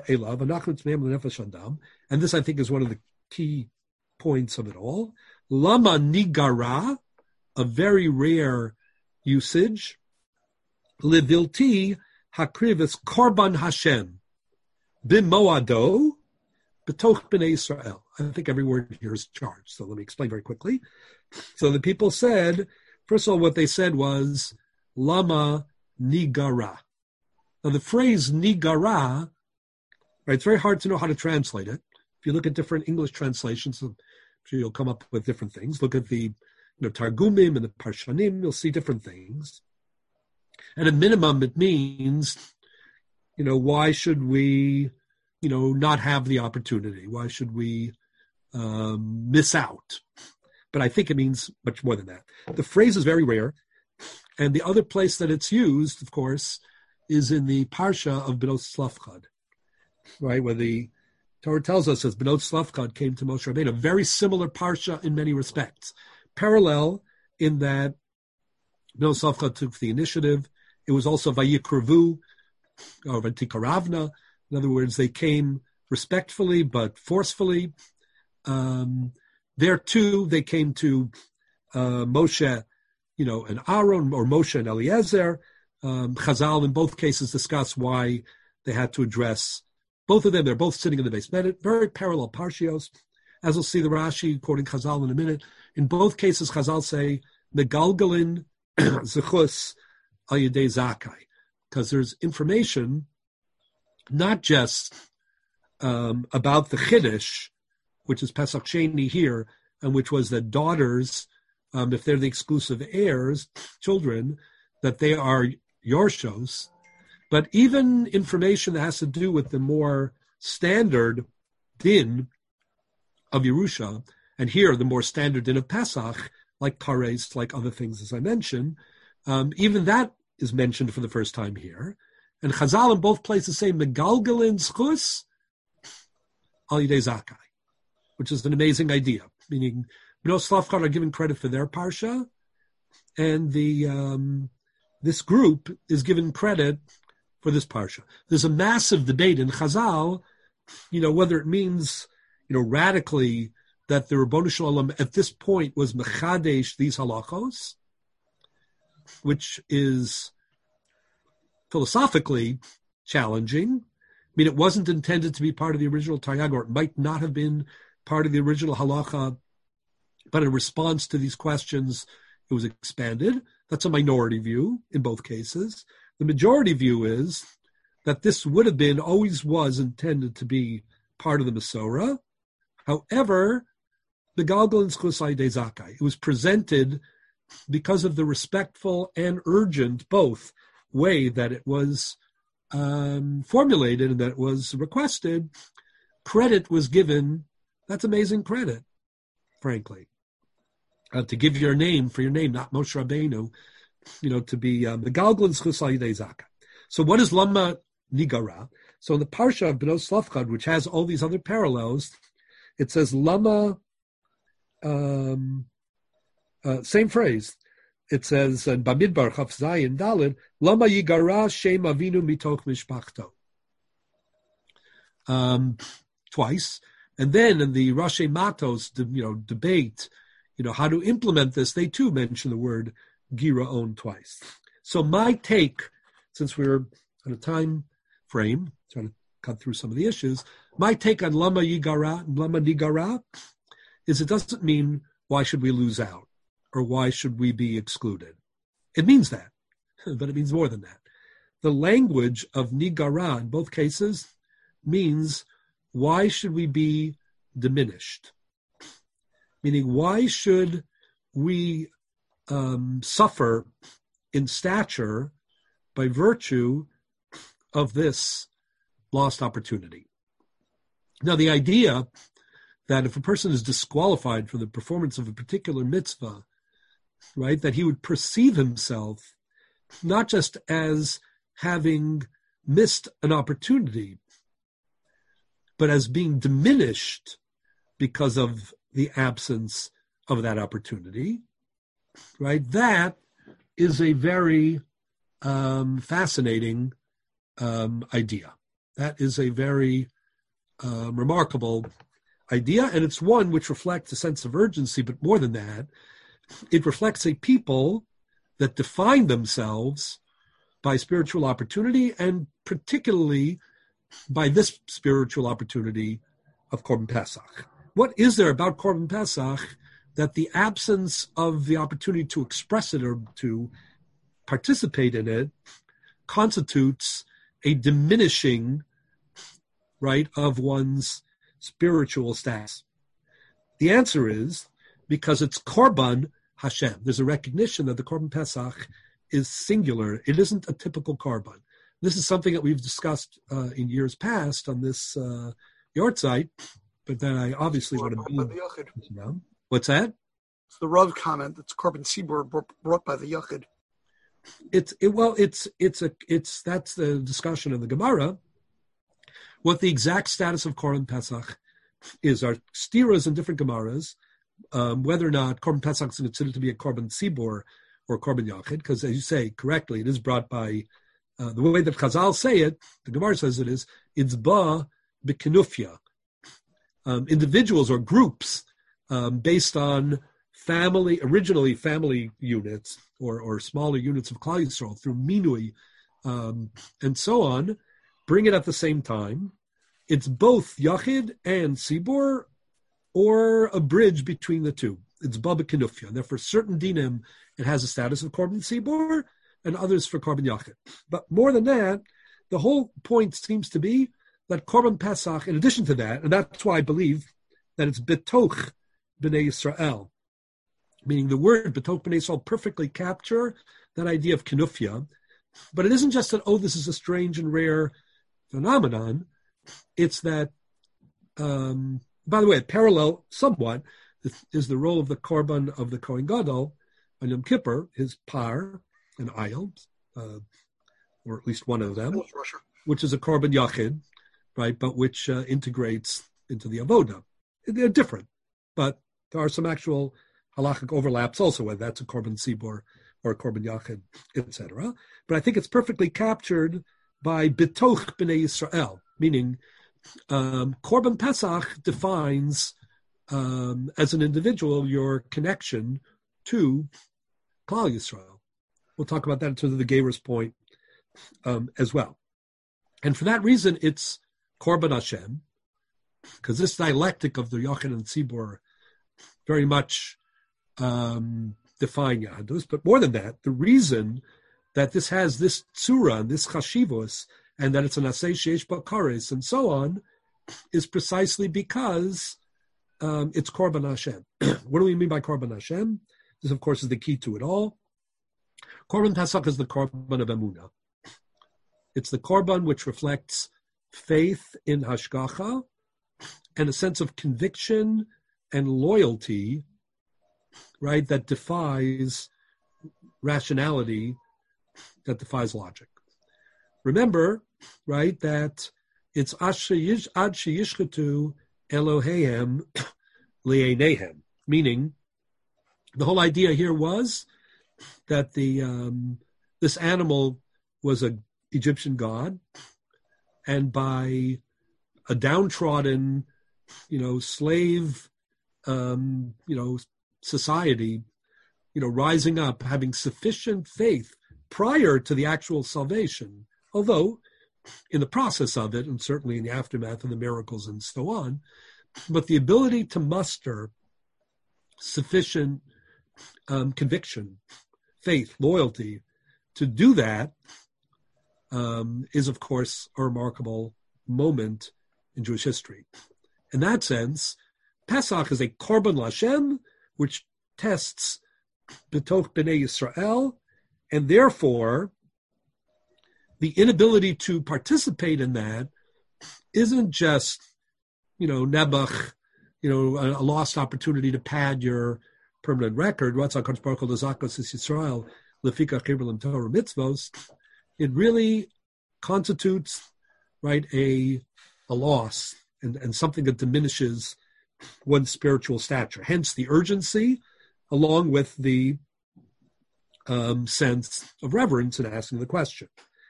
I think, is one of the key points of it all. Lama nigara, a very rare usage. Levilti hakrivis korban Hashem b'moado b'toch b'nei Israel. I think every word here is charged. So let me explain very quickly. So the people said, first of all, what they said was lama nigara. Now, the phrase nigara, right, it's very hard to know how to translate it. If you look at different English translations, I'm sure you'll come up with different things. Look at the Targumim and the Parshanim, you'll see different things. At a minimum, it means, why should we, not have the opportunity? Why should we miss out? But I think it means much more than that. The phrase is very rare. And the other place that it's used, of course, is in the Parsha of Bnot Tzlafchad, right, where the Torah tells us as Bnot Tzlafchad came to Moshe Rabbeinu, a very similar Parsha in many respects. Parallel in that Bnot Tzlafchad took the initiative. It was also Vayikrevu, or Vayikaravna. In other words, they came respectfully but forcefully. There too, they came to Moshe, and Aaron, or Moshe and Eliezer. Chazal in both cases discuss why they had to address both of them. They're both sitting in the base. Very parallel parshios. As we'll see the Rashi quoting Chazal in a minute. In both cases, Chazal say, Megalgalin zechus al yedei zakai. Because there's information not just about the Chiddush, which is Pesach Sheni here, and which was that daughters, if they're the exclusive heirs, children, that they are Yorshos, but even information that has to do with the more standard din of Yerusha, and here the more standard din of Pesach, like Kares, like other things as I mentioned, even that is mentioned for the first time here. And Chazal in both places say Megalgalin Zchus al Yidei Zakai, which is an amazing idea, meaning Bnot Tzlafchad are given credit for their parsha, and the this group is given credit for this parsha. There's a massive debate in Chazal, whether it means, radically that the Ribono Shel Olam at this point was mechadesh these halachos, which is philosophically challenging. I mean, it wasn't intended to be part of the original Taryag, or it might not have been part of the original halacha, but in response to these questions, it was expanded. That's a minority view in both cases. The majority view is that this would have been, always was intended to be part of the Masorah. However, the Galgal and Zchus al Yidei Zakai, it was presented because of the respectful and urgent both way that it was formulated and that it was requested. Credit was given. That's amazing credit, frankly. To give your name for your name, not Moshe Rabbeinu, to be the Galgal and Zchus al Yidei Zakai. So what is Lama Nigara? So in the Parsha of Bnos Tzlafchad, which has all these other parallels, it says Lama, same phrase. It says in Bamidbar Chaf Zayin Daled, Lama Yigara Shem Avinu Mitoch Mishpachto. Twice. And then in the Rashi Matos, debate, how to implement this, they too mention the word Giraon twice. So my take, since we're on a time frame, trying to cut through some of the issues, my take on Lama Nigara is it doesn't mean why should we lose out or why should we be excluded. It means that, but it means more than that. The language of Nigara in both cases means why should we be diminished? Meaning, why should we suffer in stature by virtue of this lost opportunity? Now, the idea that if a person is disqualified for the performance of a particular mitzvah, right, that he would perceive himself not just as having missed an opportunity, but as being diminished because of the absence of that opportunity, right? That is a very fascinating idea. That is a very remarkable idea, and it's one which reflects a sense of urgency, but more than that, it reflects a people that define themselves by spiritual opportunity, and particularly by this spiritual opportunity of Korban Pesach. What is there about Korban Pesach that the absence of the opportunity to express it or to participate in it constitutes a diminishing, right, of one's spiritual status? The answer is because it's Korban Hashem. There's a recognition that the Korban Pesach is singular. It isn't a typical Korban. This is something that we've discussed in years past on this Yortzeit, but that I obviously want to build. What's that? It's the Rav comment. It's Korban Tzibur brought by the Yachid. That's the discussion in the Gemara. What the exact status of Korban Pesach is are stiras in different Gemaras, whether or not Korban Pesach is considered to be a Korban Tzibur or Korban Yachid, because as you say correctly, it is brought by the way that Chazal say it, the Gemara says it's ba b'kenufya. Individuals or groups based on originally family units or smaller units of Klal Yisrael through minui and so on, bring it at the same time. It's both Yachid and Tzibur, or a bridge between the two. It's ba b'kenufya. And therefore, certain dinim, it has a status of Korban Tzibur, and others for Korban Yachid. But more than that, the whole point seems to be that Korban Pesach, in addition to that, and that's why I believe that it's Betoch B'nai Yisrael, meaning the word Betoch B'nai Yisrael perfectly capture that idea of Kinufya. But it isn't just that, this is a strange and rare phenomenon. It's that, by the way, parallel somewhat is the role of the Korban of the Kohen Gadol on Yom Kippur, his par, an ayil, or at least one of them, which is a Korban Yachid, right, but which integrates into the Avoda. They're different, but there are some actual halachic overlaps also, whether that's a Korban Tzibur or a Korban Yachid, etc. But I think it's perfectly captured by Bitoch B'nai Yisrael, meaning Korban Pesach defines, as an individual, your connection to Klal Yisrael. We'll talk about that in terms of the Geirus point as well. And for that reason, it's Korban Hashem, because this dialectic of the Yachid and Tzibur very much define Yahadus. But more than that, the reason that this has this tzura, this chashivos, and that it's an asay sheish bakaris and so on, is precisely because it's Korban Hashem. What do we mean by Korban Hashem? This, of course, is the key to it all. Korban Pesach is the Korban of Emunah. It's the Korban which reflects faith in Hashgacha and a sense of conviction and loyalty, right, that defies rationality, that defies logic. Remember, right, that it's ad sheyishchetu Eloheihem li'einehem, meaning the whole idea here was that this animal was an Egyptian god, and by a downtrodden, slave, society, rising up, having sufficient faith prior to the actual salvation, although in the process of it, and certainly in the aftermath of the miracles and so on, but the ability to muster sufficient conviction, faith, loyalty, to do that is, of course, a remarkable moment in Jewish history. In that sense, Pesach is a korban l'Hashem, which tests betoch b'nei Yisrael, and therefore the inability to participate in that isn't just, nebuch, a lost opportunity to pad your permanent record. It really constitutes, right, a loss and something that diminishes one's spiritual stature. Hence the urgency, along with the sense of reverence in asking the question.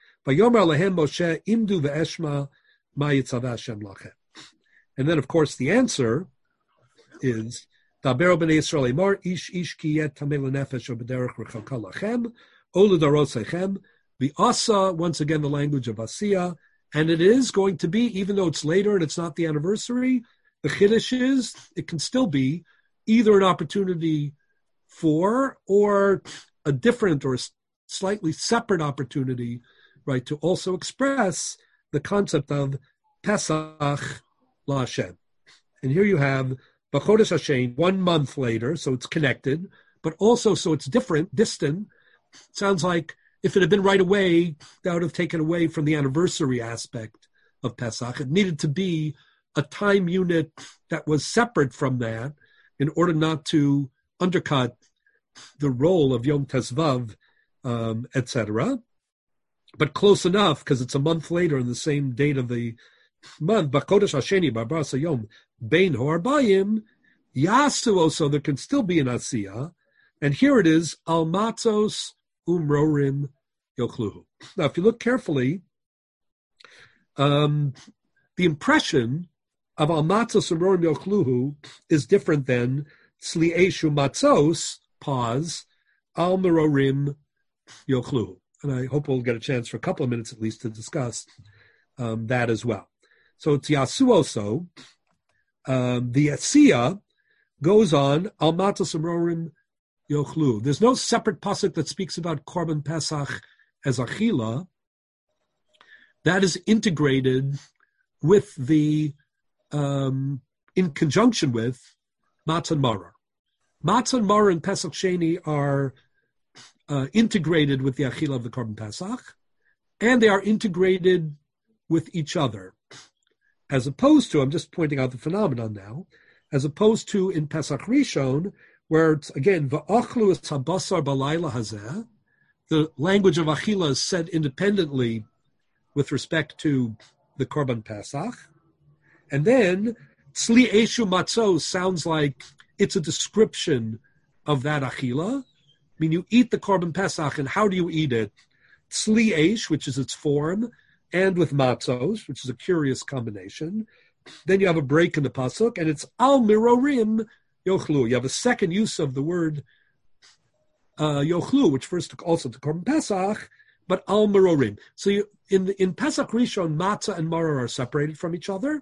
And then, of course, the answer is once again, the language of Asiya, and it is going to be, even though it's later and it's not the anniversary, the Chiddush is, it can still be either an opportunity for or a different or slightly separate opportunity, right, to also express the concept of Pesach LaHashem. And here you have B'chodesh Hashem, 1 month later, so it's connected, but also so it's different, distant. It sounds like if it had been right away, that would have taken away from the anniversary aspect of Pesach. It needed to be a time unit that was separate from that in order not to undercut the role of Yom Tezvav, etc. But close enough, because it's a month later in the same date of the month. B'chodesh Hasheni b'arba'asa yom bein ho'arbayim yasu, so there can still be an asiyah. And here it is, al matzos umrorim yochluhu. Now, if you look carefully, the impression of al matzos umrorim yochluhu is different than tzli eshu matzos, pause, al merorim yochluhu. And I hope we'll get a chance for a couple of minutes at least to discuss that as well. So it's Yasuoso. The Asiyah goes on, Al Matos Amrorim Yochlu. There's no separate pasuk that speaks about Korban Pesach as Achila. That is integrated with the, in conjunction with Matzah and Maror. Matzah and Maror and Pesach Sheni are integrated with the Achila of the Korban Pesach, and they are integrated with each other. As opposed to, I'm just pointing out the phenomenon now, as opposed to in Pesach Rishon, where it's, again, v'achlu es habasar balayla hazeh, the language of Achila is said independently with respect to the Korban Pesach. And then, tzli eshu matzos sounds like it's a description of that Achila. I mean, you eat the Korban Pesach, and how do you eat it? Tzli esh, which is its form, and with matzos, which is a curious combination. Then you have a break in the pasuk, and it's al mirorim yochlu. You have a second use of the word yochlu, which first also to Korban Pesach, but al mirorim. So in Pesach Rishon, matzah and maror are separated from each other.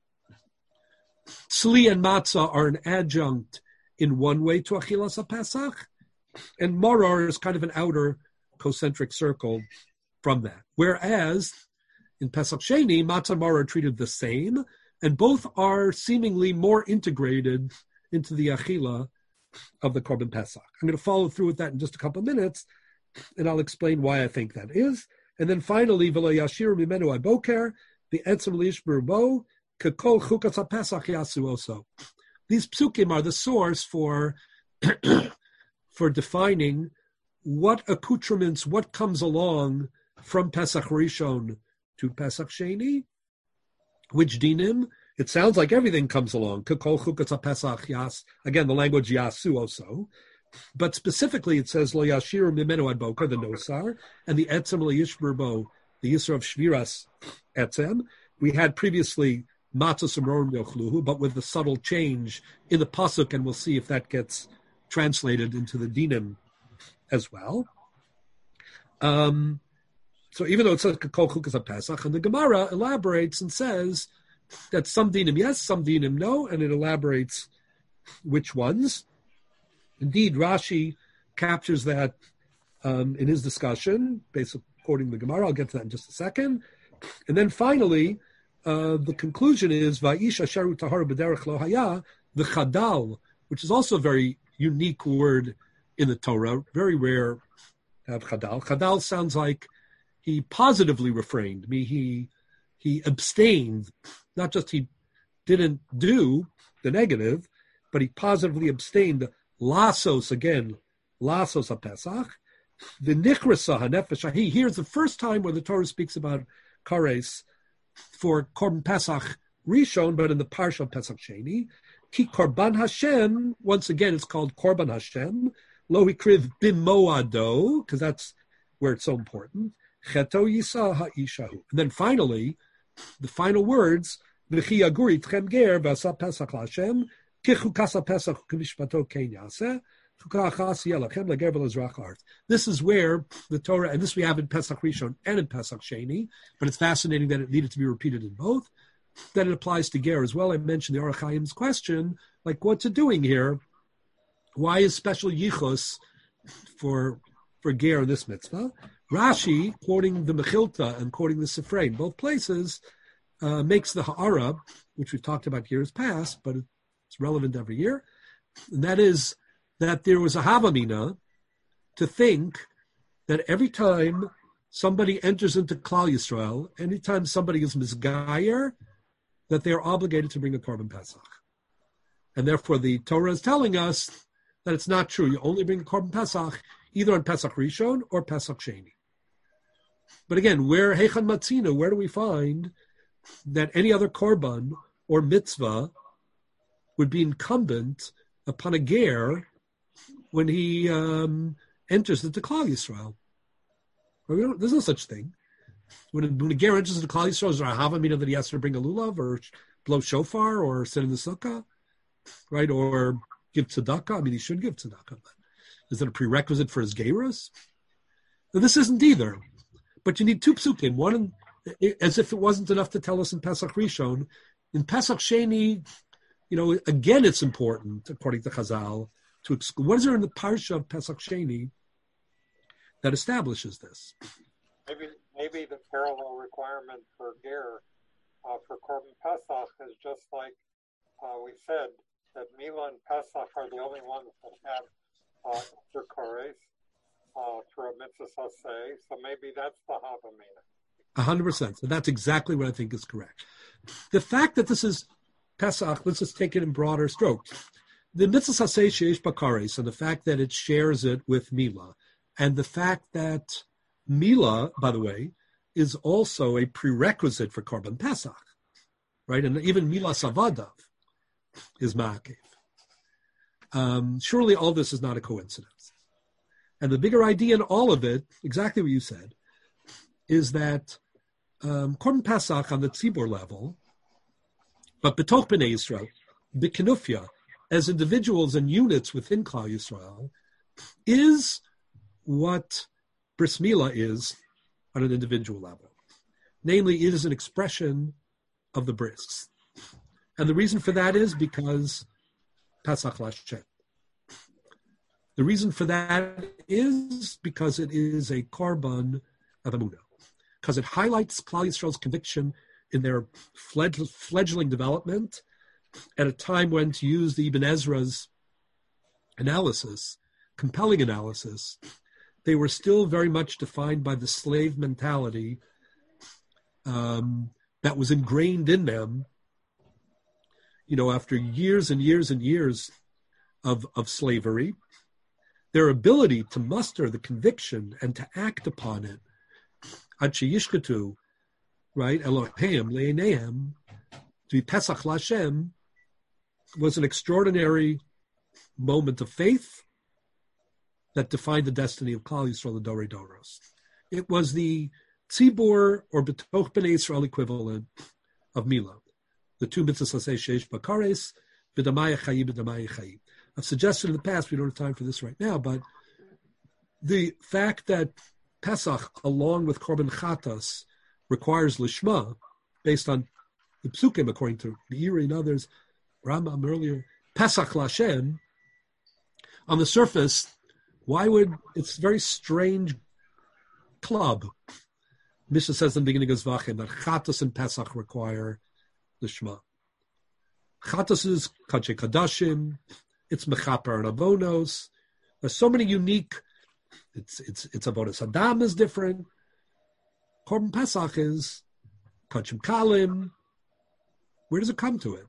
Tzli and matzah are an adjunct in one way to Achilas HaPesach, and maror is kind of an outer concentric circle from that. Whereas in Pesach Sheni, matzah and maror are treated the same, and both are seemingly more integrated into the Achila of the Korban Pesach. I'm going to follow through with that in just a couple of minutes, and I'll explain why I think that is. And then finally, V'lo yashiru mimenu aboker, the etzem lishmer bo, kekol chukas HaPesach yasu oso. These psukim are the source for defining what accoutrements, what comes along from Pesach Rishon to Pesach Sheni, Which dinim? It sounds like everything comes along. Kol chukas haPesach yas. Again, the language yasu also. But specifically, it says lo yashiru mimenu ad boker, the nosar, and the etzem lo yishmer bo, the yisra of shviras etzem. We had previously matzos umrorim yochluhu, but with the subtle change in the pasuk, and we'll see if that gets translated into the dinim as well. So even though it says kol chukas haPesach, and the Gemara elaborates and says that some dinim yes, some dinim no, and it elaborates which ones. Indeed, Rashi captures that in his discussion, basically quoting the Gemara. I'll get to that in just a second. And then finally, the conclusion is Va'isha sharu tahara b'derech lo haya, the chadal, which is also a very unique word in the Torah, very rare to have chadal. Chadal sounds like he positively refrained. He abstained. Not just he didn't do the negative, but he positively abstained. Lasos again, lasos haPesach. The Nichrasa hanefesh. Here's the first time where the Torah speaks about kares for Korban Pesach Rishon, but in the Parsha of Pesach Sheni. Ki Korban Hashem, once again it's called Korban Hashem. Lo hikriv bimoado, because that's where it's so important. Cheto yisa ha'ishahu. And then finally, the final words, V'chi yaguri tchem ger v'asa Pesach Hashem, kichukas haPesach k'mishpato kein yaseh. This is where the Torah, and this we have in Pesach Rishon and in Pesach Sheni, but it's fascinating that it needed to be repeated in both, that it applies to Ger as well. I mentioned the Orach Chaim's question, like what's it doing here? Why is special yichus for Ger in this mitzvah? Rashi, quoting the Mechilta and quoting the Sifrei in both places, makes the Ha'ara, which we've talked about years past, but it's relevant every year, and that is that there was a havamina to think that every time somebody enters into Klal Yisrael, anytime somebody is misgayer, that they are obligated to bring a Korban Pesach. And therefore the Torah is telling us that it's not true. You only bring a Korban Pesach either on Pesach Rishon or Pesach Sheni. But again, where Heichan Matzina, where do we find that any other Korban or mitzvah would be incumbent upon a ger when he enters into Klal Yisrael? There's no such thing. When a ger enters into Klal Yisrael, is there a havamina that he has to bring a lulav or blow shofar or sit in the sukkah, right? Or give tzedakah? I mean, he should give tzedakah. But is it a prerequisite for his gerus? Now, this isn't either. But you need two psukim. One, as if it wasn't enough to tell us in Pesach Rishon. In Pesach Sheni, again, it's important, according to Chazal, to exclude. What is there in the Parsha of Pesach Sheni that establishes this? Maybe the parallel requirement for Ger for Korban Pesach is just like we said, that Mila and Pesach are the only ones that have interkores for a mitzvah saseh, so maybe that's the havamina. 100%. So that's exactly what I think is correct. The fact that this is Pesach, let's just take it in broader strokes. The mitzvah saseh sheish bakares, and the fact that it shares it with Mila, and the fact that Mila, by the way, is also a prerequisite for Korban Pesach, right? And even Mila Savadav is Ma'akev. Surely all this is not a coincidence. And the bigger idea in all of it, exactly what you said, is that Korban Pesach on the tzibur level, but betoch b'nei Yisrael, b'kenufya, as individuals and units within Klal Yisrael, is what Bris Milah is on an individual level. Namely, it is an expression of the bris. And the reason for that is because Pesach Lashem. The reason for that is because it is a korban of emunah, because it highlights Klal Yisrael's conviction in their fledgling development at a time when, to use the Ibn Ezra's analysis, compelling analysis, they were still very much defined by the slave mentality that was ingrained in them, after years and years and years of slavery. Their ability to muster the conviction and to act upon it, ad sheyishkatu, right, Elohim, le'enehem, to be Pesach L'Hashem was an extraordinary moment of faith that defined the destiny of Klal Yisrael, the Dorei Doros. It was the Tzibur or B'toch B'nai Yisrael equivalent of Milah, the two mitzvahs aseh sheish bakares, b'damaya chayi, b'damaya chayi. I've suggested in the past, we don't have time for this right now, but the fact that Pesach, along with Korban Chatas, requires Lishma, based on the Psukim, according to Meiri and others, Rambam earlier, Pesach L'Hashem, on the surface, it's a very strange club. Mishnah says in the beginning of Zvachim that Chatas and Pesach require Lishma. Chatas is Kache Kadashim, it's Mechaper and Avonos. There's so many unique, it's Avonos Adam is different. Korban Pesach is Kachim Kalim. Where does it come to it?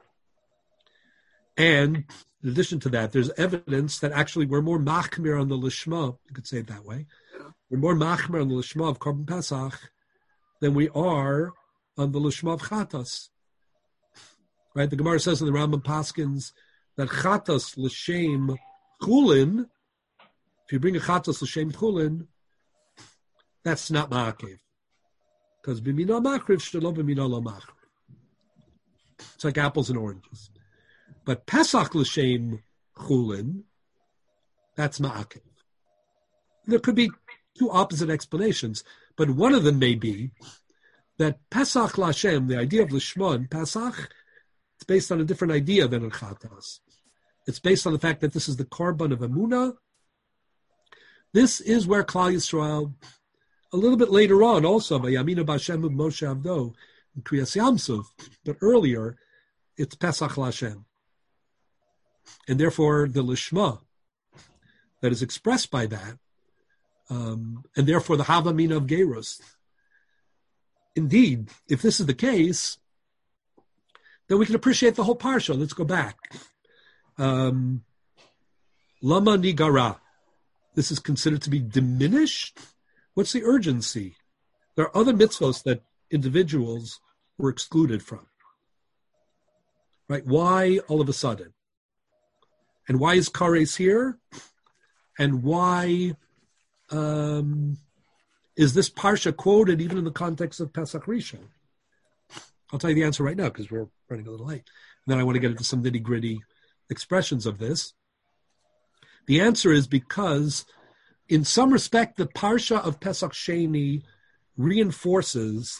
And in addition to that, there's evidence that actually we're more machmir on the Lishma, you could say it that way. We're more machmir on the Lishma of Korban Pesach than we are on the Lishma of Chatas. Right? The Gemara says in the Rambam Paskins that Chatas L'Shem Chulin, if you bring a Chatas L'Shem Chulin, that's not Ma'akev. Because B'mina Machriv Shelo B'mina Lo Machriv. It's like apples and oranges. But Pesach L'Shem Chulin, that's Ma'akev. There could be two opposite explanations, but one of them may be that Pesach L'Hashem, the idea of Lishma and Pesach, it's based on a different idea than in Chatas. It's based on the fact that this is the Korban of Emunah. This is where Klal Yisrael, a little bit later on also, Vayaminu B'Hashem Moshe Avdo, in Kriyas Yamsuf, but earlier, it's Pesach L'Hashem. And therefore, the Lishma that is expressed by that, and therefore the Havamina of Gerus. Indeed, if this is the case, then we can appreciate the whole parsha. Let's go back. Lama Nigara. This is considered to be diminished. What's the urgency? There are other mitzvos that individuals were excluded from. Right? Why all of a sudden? And why is Kares here? And why is this parsha quoted even in the context of Pesach Rishon? I'll tell you the answer right now because we're running a little late. And then I want to get into some nitty-gritty expressions of this. The answer is because, in some respect, the parsha of Pesach Sheni reinforces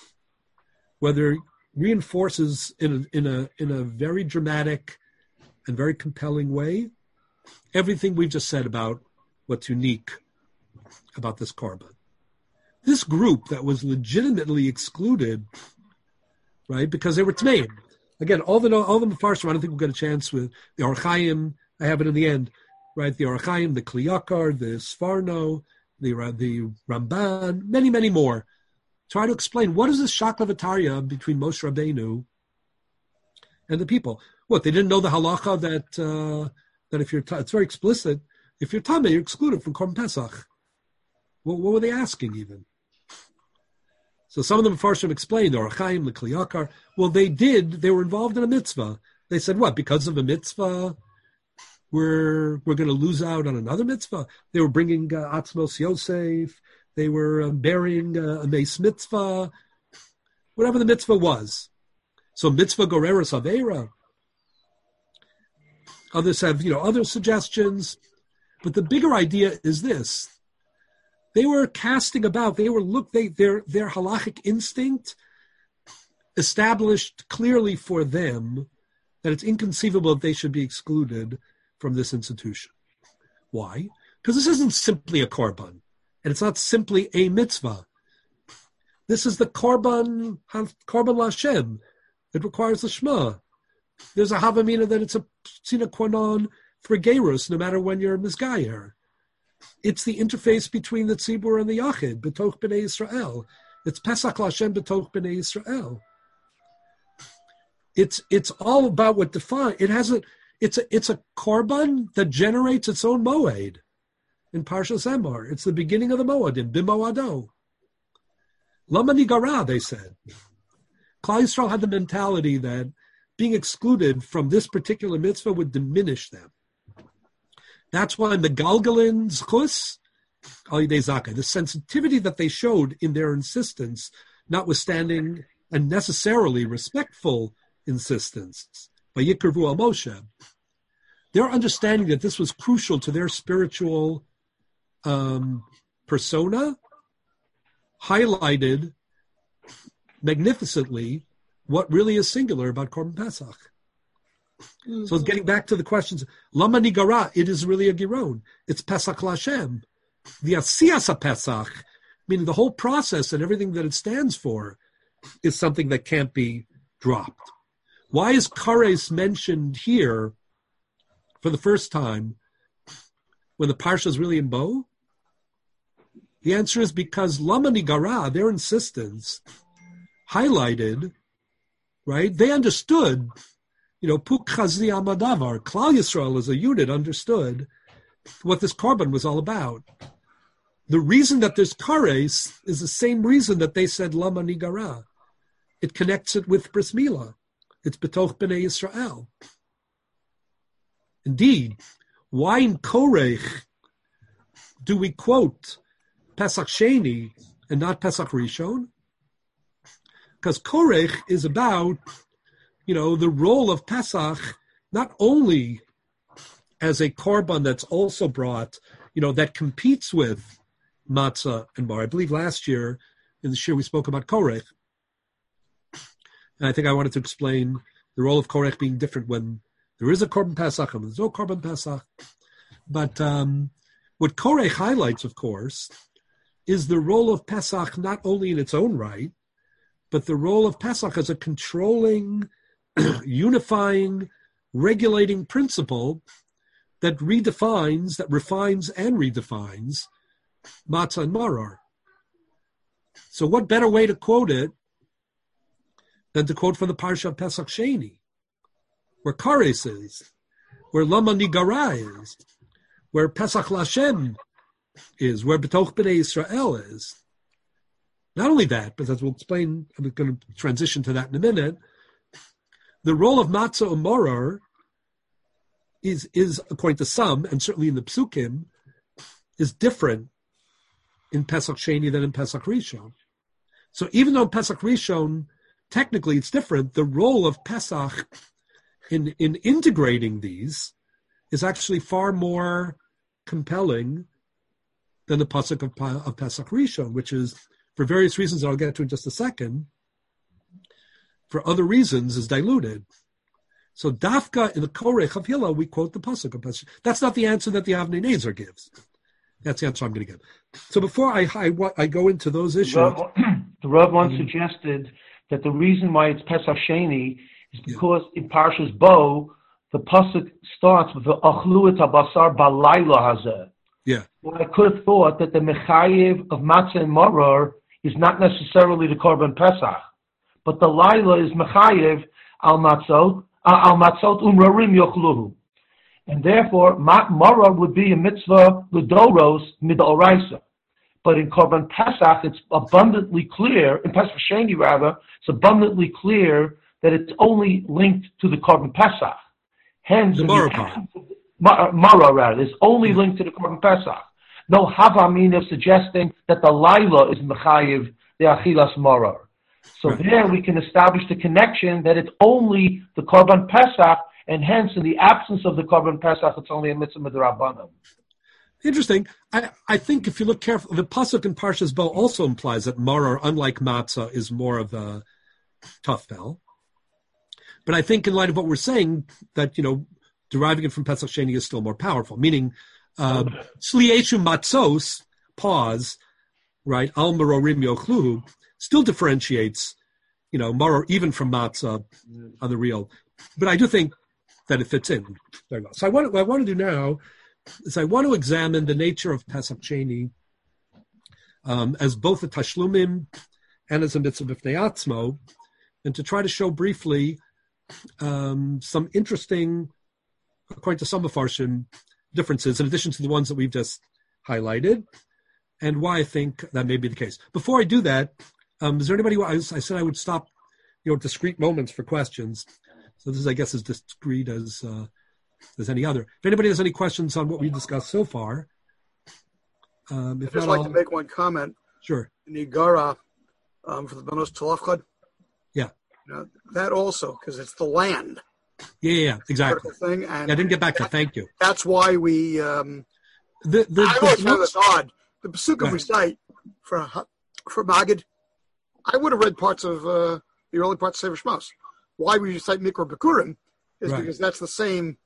in a very dramatic and very compelling way everything we've just said about what's unique about this korban. This group that was legitimately excluded, right, because they were tmeim. Again, all the Mefarshim, I don't think we'll get a chance with the Or Chaim. I have it in the end, right? The Or Chaim, the Kli Yakar, the Sfarno, the Ramban, many, many more. Try to explain what is this Shaklavataria between Moshe Rabbeinu and the people. What, they didn't know the halacha that if you're, it's very explicit, if you're Tameh, you're excluded from Korban Pesach. What were they asking even? So some of them Mefarshim explained, Or Chaim, the Kli Yakar. Well, they were involved in a mitzvah. They said, what, because of a mitzvah, we're going to lose out on another mitzvah? They were bringing Atzmos Yosef. They were burying a Meis mitzvah. Whatever the mitzvah was. So mitzvah goreros aveira. Others have, other suggestions. But the bigger idea is this. They were casting about. Their halachic instinct established clearly for them that it's inconceivable that they should be excluded from this institution. Why? Because this isn't simply a korban, and it's not simply a mitzvah. This is the korban Lashem. It requires the Shema. There's a havamina that it's a sine qua non for gerus, no matter when you're misgayer. It's the interface between the tzibur and the yachid, betoch b'nei Yisrael. It's Pesach Lashem betoch b'nei Yisrael. It's all about what defines. It's a korban that generates its own moed. In Parshas Emor, it's the beginning of the moed in Bimoado. Lama Nigara, they said. Klal Yisrael had the mentality that being excluded from this particular mitzvah would diminish them. That's why the Galgalin Zchus, the sensitivity that they showed in their insistence, notwithstanding a necessarily respectful insistence, by Yikervu al Moshe, their understanding that this was crucial to their spiritual persona highlighted magnificently what really is singular about Korban Pesach. So getting back to the questions, Lama Nigara, it is really a Giron. It's Pesach Lashem. The Asiyas Pesach, meaning the whole process and everything that it stands for, is something that can't be dropped. Why is Kares mentioned here for the first time when the Parsha is really in Bo? The answer is because Lama Nigara, their insistence, highlighted, right? They understood, Puk Chazi Amadavar, Klal Yisrael as a unit understood what this korban was all about. The reason that there's kares is the same reason that they said Lama Nigara. It connects it with Bris Milah. It's B'toch B'nai Yisrael. Indeed, why in Korech do we quote Pesach Sheni and not Pesach Rishon? Because Korech is about, the role of Pesach, not only as a korban that's also brought, that competes with matzah and bar. I believe last year, in the year we spoke about Korech. And I think I wanted to explain the role of Korech being different when there is a Korban Pesach and there's no Korban Pesach. But what Korech highlights, of course, is the role of Pesach not only in its own right, but the role of Pesach as a controlling, unifying, regulating principle that refines and redefines matzah and maror. So what better way to quote it than to quote from the Parsha of Pesach Sheni, where Kares is, where Lama Nigara is, where Pesach Lashem is, where B'toch B'nai Yisrael is. Not only that, but as we'll explain, I'm going to transition to that in a minute, the role of matzah and maror is, according to some, and certainly in the Psukim, is different in Pesach Sheni than in Pesach Rishon. So even though in Pesach Rishon, technically it's different, the role of Pesach in integrating these is actually far more compelling than the pasuk of Pesach Rishon, which is, for various reasons that I'll get to in just a second, for other reasons is diluted. So Dafka in the Korech of Hillel, we quote the pasuk of Pesach. That's not the answer that the Avnei Nezer gives. That's the answer I'm going to give. So before I go into those issues, the Rav once suggested that the reason why it's Pesach Sheni is because in Parshas Bo, the pasuk starts with the Achlu et habasar balayla hazeh. Yeah. Well, I could have thought that the mechayev of matzah and maror is not necessarily the korban Pesach, but the laila is mechayev al matzot umrarim yochluhu, and therefore maror would be a mitzvah l'doros midoraisa. But in korban Pesach, it's abundantly clear, in Pesach Sheni rather, it's abundantly clear that it's only linked to the korban Pesach. Hence, the maror rather is only linked to the korban Pesach. No havamin of suggesting that the laila is mechayev the achilas maror. So there we can establish the connection that it's only the korban Pesach, and hence in the absence of the korban Pesach, it's only a mitzvah midrabanan. Interesting. I think if you look carefully, the pasuk in Parshas Bo also implies that maror, unlike matzah, is more of a tafel. But I think in light of what we're saying, that, deriving it from Pesach Sheni is still more powerful, meaning Slieshu Matzos, pause, right, Al Marorim Yochluhu, still differentiates, maror even from matzah on the real. But I do think that it fits in. There you go. So what I want to do now is I want to examine the nature of Pesach Sheni as both a tashlumim and as a mitzvah b'fnei atzmo, and to try to show briefly some interesting, according to some Mefarshim, differences in addition to the ones that we've just highlighted, and why I think that may be the case. Before I do that, is there anybody? I said I would stop discrete moments for questions. So this is, I guess, as discrete as any other. If anybody has any questions on what we discussed so far, I'd just like to make one comment. Sure. In Igara, for the Benos Talafchad. Yeah. That also, because it's the land. Yeah, exactly. Thing, and I didn't get back to thank you. That's why we. I always found this odd. The Pesukim we cite for Magid, I would have read parts of the early parts of Sefer Shmos. Why we cite Mikra Bikurim is because that's the same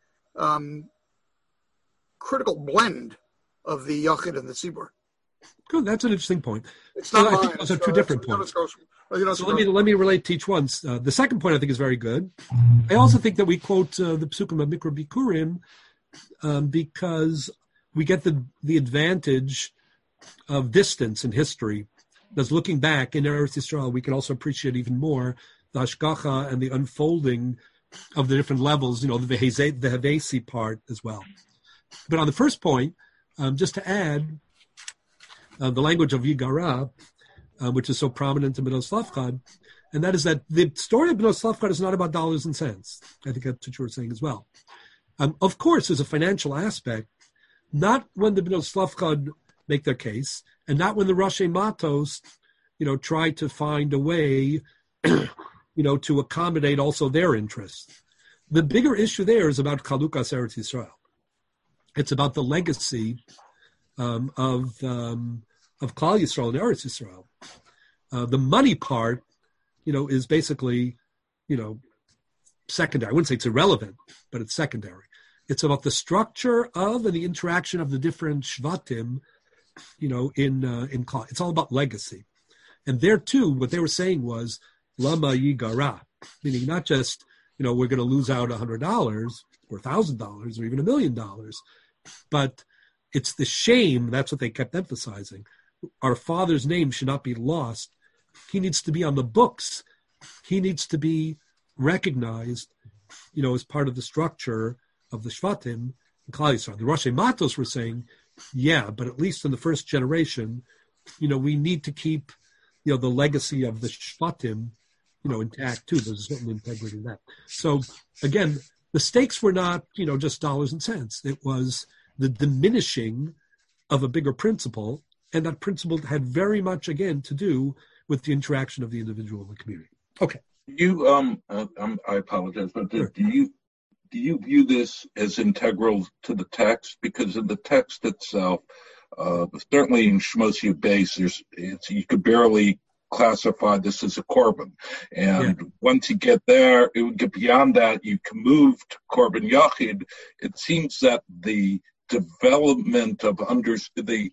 critical blend of the Yachid and the Tzibur. Good. That's an interesting point. It's not I think those are two different points. So let me relate to each one. The second point I think is very good. I also think that we quote the Pesukim of Mikra Bikurim because we get the advantage of distance in history. Because looking back in Eretz Yisrael, we can also appreciate even more the hashgacha and the unfolding of the different levels, the Havesi part as well. But on the first point, just to add, the language of Yigara, which is so prominent in Benos Talafchad, and that is that the story of Benos Talafchad is not about dollars and cents. I think that's what you were saying as well. Of course, there's a financial aspect, not when the Benos Talafchad make their case, and not when the Rashi Matos, try to find a way, to accommodate also their interests. The bigger issue there is about Chalukas Eretz Yisrael. It's about the legacy of Klal Yisrael and Eretz Yisrael. The money part, is basically, secondary. I wouldn't say it's irrelevant, but it's secondary. It's about the structure of and the interaction of the different shvatim, in Klal. It's all about legacy. And there too, what they were saying was lama yigara, meaning not just, we're going to lose out $100 or $1,000 or even $1 million, but it's the shame. That's what they kept emphasizing. Our father's name should not be lost. He needs to be on the books. He needs to be recognized, as part of the structure of the Shvatim in Klal Yisrael. The Rashi Matos were saying, yeah, but at least in the first generation, we need to keep, the legacy of the Shvatim, intact too. There's a certain integrity in that. So again, the stakes were not, just dollars and cents. It was the diminishing of a bigger principle, and that principle had very much, again, to do with the interaction of the individual and the community. Okay. I apologize, but do you view this as integral to the text? Because in the text itself, certainly in Shmos Yud, you could barely classify this as a korban. And once you get there, it would get beyond that. You can move to korban yachid. It seems that the development of understanding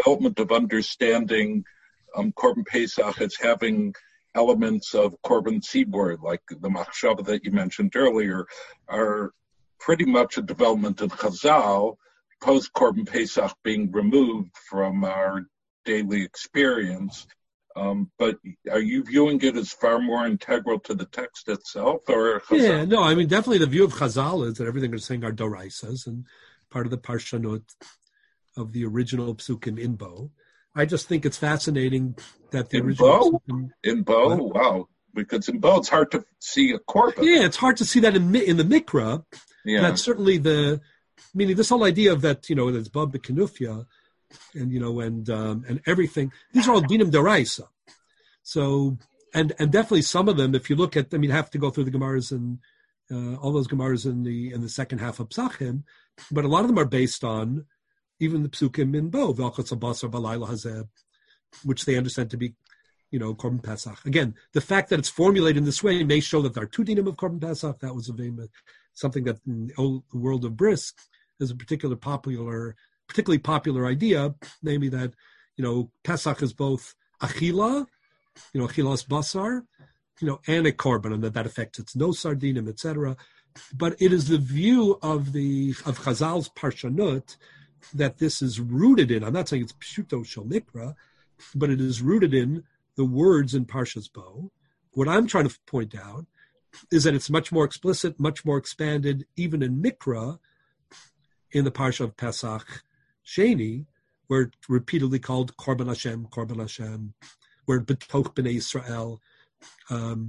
korban Pesach as having elements of korban tzibur, like the machshava that you mentioned earlier, are pretty much a development of Chazal, post korban Pesach being removed from our daily experience. But are you viewing it as far more integral to the text itself, or Chazal? Yeah, no, I mean, definitely the view of Chazal is that everything they're saying are doraisas and part of the parshanot of the original psukim in Bo. I just think it's fascinating that the original in Bo, wow, because in Bo it's hard to see a korban. Yeah, it's hard to see that in the Mikra. Yeah, that's certainly meaning this whole idea of that, there's Bab B'Kenufya, and and everything. These are all dinim deraisa. So, and definitely some of them, if you look at, have to go through the Gemaras and all those Gemaras in the second half of Psachim, but a lot of them are based on even the psukim in Bo, V'alchotz Basar B'Layla Hazeh, which they understand to be, Korban Pesach. Again, the fact that it's formulated in this way may show that there are two dinim of Korban Pesach. That was something that in the world of Brisk is a particularly popular idea, namely that, Pesach is both achila, achilas basar, and a korban, and that affects its no sardinim, etc. But it is the view of Chazal's parshanut that this is rooted in. I'm not saying it's pshuto shel mikra, but it is rooted in the words in Parshas Bo. What I'm trying to point out is that it's much more explicit, much more expanded, even in mikra, in the Parsha of Pesach Sheni, where it's repeatedly called Korban Hashem, where B'toch B'nai Yisrael,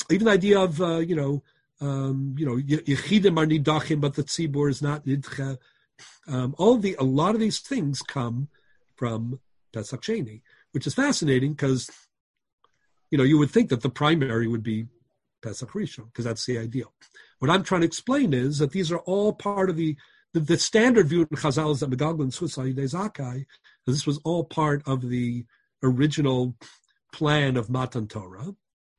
even the idea of Yechidim are nidachim, but the tzibur is not nidcha. A lot of these things come from Pesach Sheni, which is fascinating because you would think that the primary would be Pesach Rishon because that's the ideal. What I'm trying to explain is that these are all part of the standard view in Chazal is that Megalgal and Susai de Zakai. This was all part of the original plan of Matan Torah.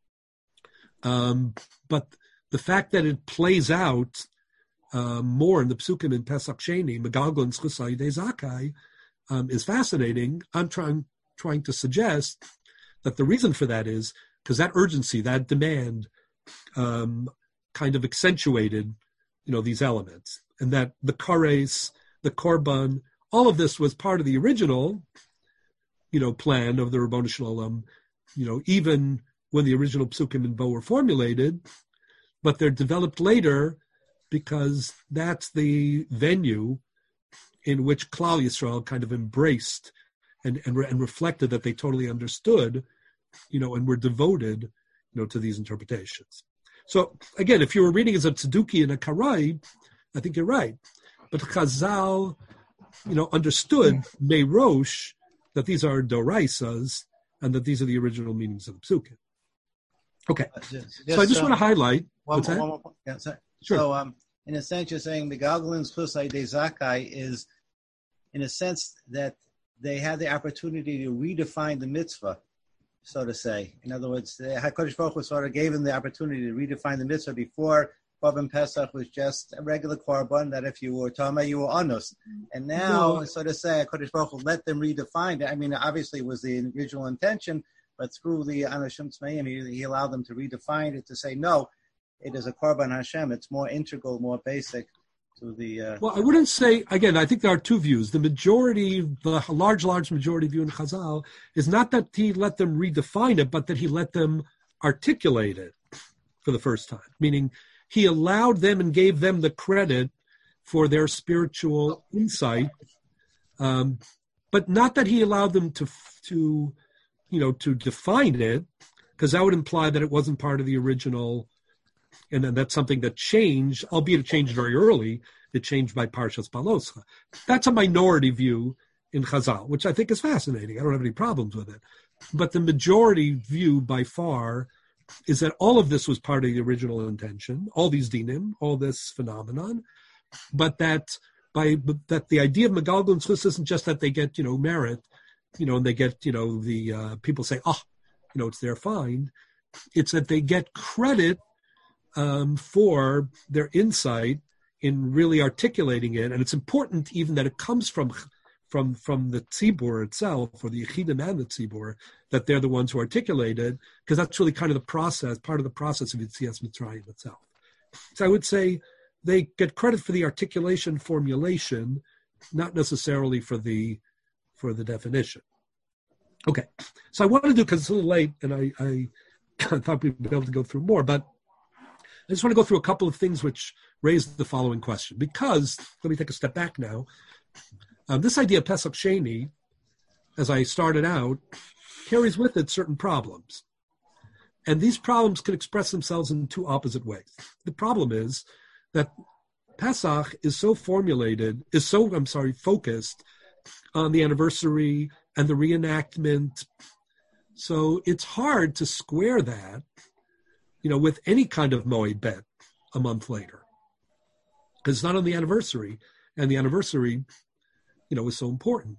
But the fact that it plays out more in the Psukim in Pesach Sheni, Megalgal and Susai de Zakai, is fascinating. I'm trying to suggest that the reason for that is because that urgency, that demand, kind of accentuated, these elements, and that the kares, the korban, all of this was part of the original, plan of the Ribbono Shel Olam, even when the original Psukim and Bo were formulated, but they're developed later because that's the venue in which Klal Yisrael kind of embraced and reflected that they totally understood, and were devoted, to these interpretations. So again, if you were reading as a Tzeduki and a Karai, I think you're right. But Chazal, understood Meirosh that these are Doraisas and that these are the original meanings of the Psukim. Okay. So I just want to highlight. One more point. Yeah, sorry. Sure. So in a sense, you're saying Megalgal and Susai de Zakai is, in a sense, that they had the opportunity to redefine the mitzvah, so to say. In other words, HaKadosh Baruch Hu sort of gave them the opportunity to redefine the mitzvah. Before, Korban Pesach was just a regular Korban that if you were Tama, you were Anus. And now, so to say, HaKadosh Baruch Hu let them redefine it. I mean, obviously it was the original intention, but through the Anashim Tzmeim, he allowed them to redefine it to say, no, it is a Korban Hashem. It's more integral, more basic to the... Well, I wouldn't say, again, I think there are two views. The large majority view in Chazal is not that he let them redefine it, but that he let them articulate it for the first time. Meaning he allowed them and gave them the credit for their spiritual insight, but not that he allowed them to define it, because that would imply that it wasn't part of the original. And then that's something that changed, albeit it changed very early. It changed by Parshas Baloscha. That's a minority view in Chazal, which I think is fascinating. I don't have any problems with it. But the majority view by far is that all of this was part of the original intention, all these dinim, all this phenomenon, but that the idea of Megalgal and Tzchus isn't just that they get, merit, and they get, the people say, it's their find. It's that they get credit for their insight in really articulating it, and it's important even that it comes from the tzibur itself, or the yechidim and the tzibur, that they're the ones who articulate it, because that's really kind of part of the process of Yetzias Mitzrayim itself. So I would say they get credit for the articulation, formulation, not necessarily for the definition. Okay, so I wanted to do, because it's a little late, and I thought we'd be able to go through more, but I just want to go through a couple of things which raise the following question. Because, let me take a step back now, this idea of Pesach Sheni, as I started out, carries with it certain problems. And these problems can express themselves in two opposite ways. The problem is that Pesach is focused on the anniversary and the reenactment. So it's hard to square that, with any kind of Moed Bet a month later. Because it's not on the anniversary, and the anniversary, is so important.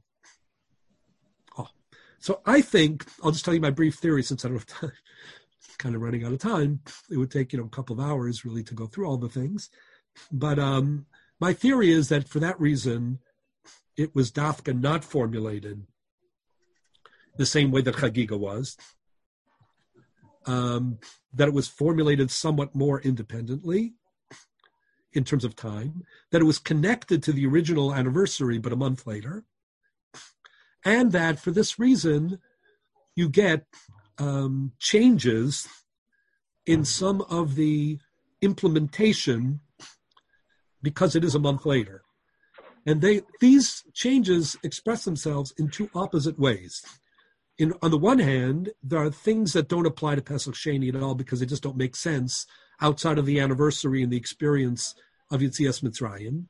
So I think, I'll just tell you my brief theory since I don't have time, kind of running out of time. It would take, a couple of hours really to go through all the things. But my theory is that for that reason, it was Dafka not formulated the same way that Chagiga was. That it was formulated somewhat more independently in terms of time, that it was connected to the original anniversary, but a month later, and that for this reason, you get changes in some of the implementation because it is a month later. And these changes express themselves in two opposite ways. on the one hand, there are things that don't apply to Pesach Sheni at all because they just don't make sense outside of the anniversary and the experience of Yetzias Mitzrayim.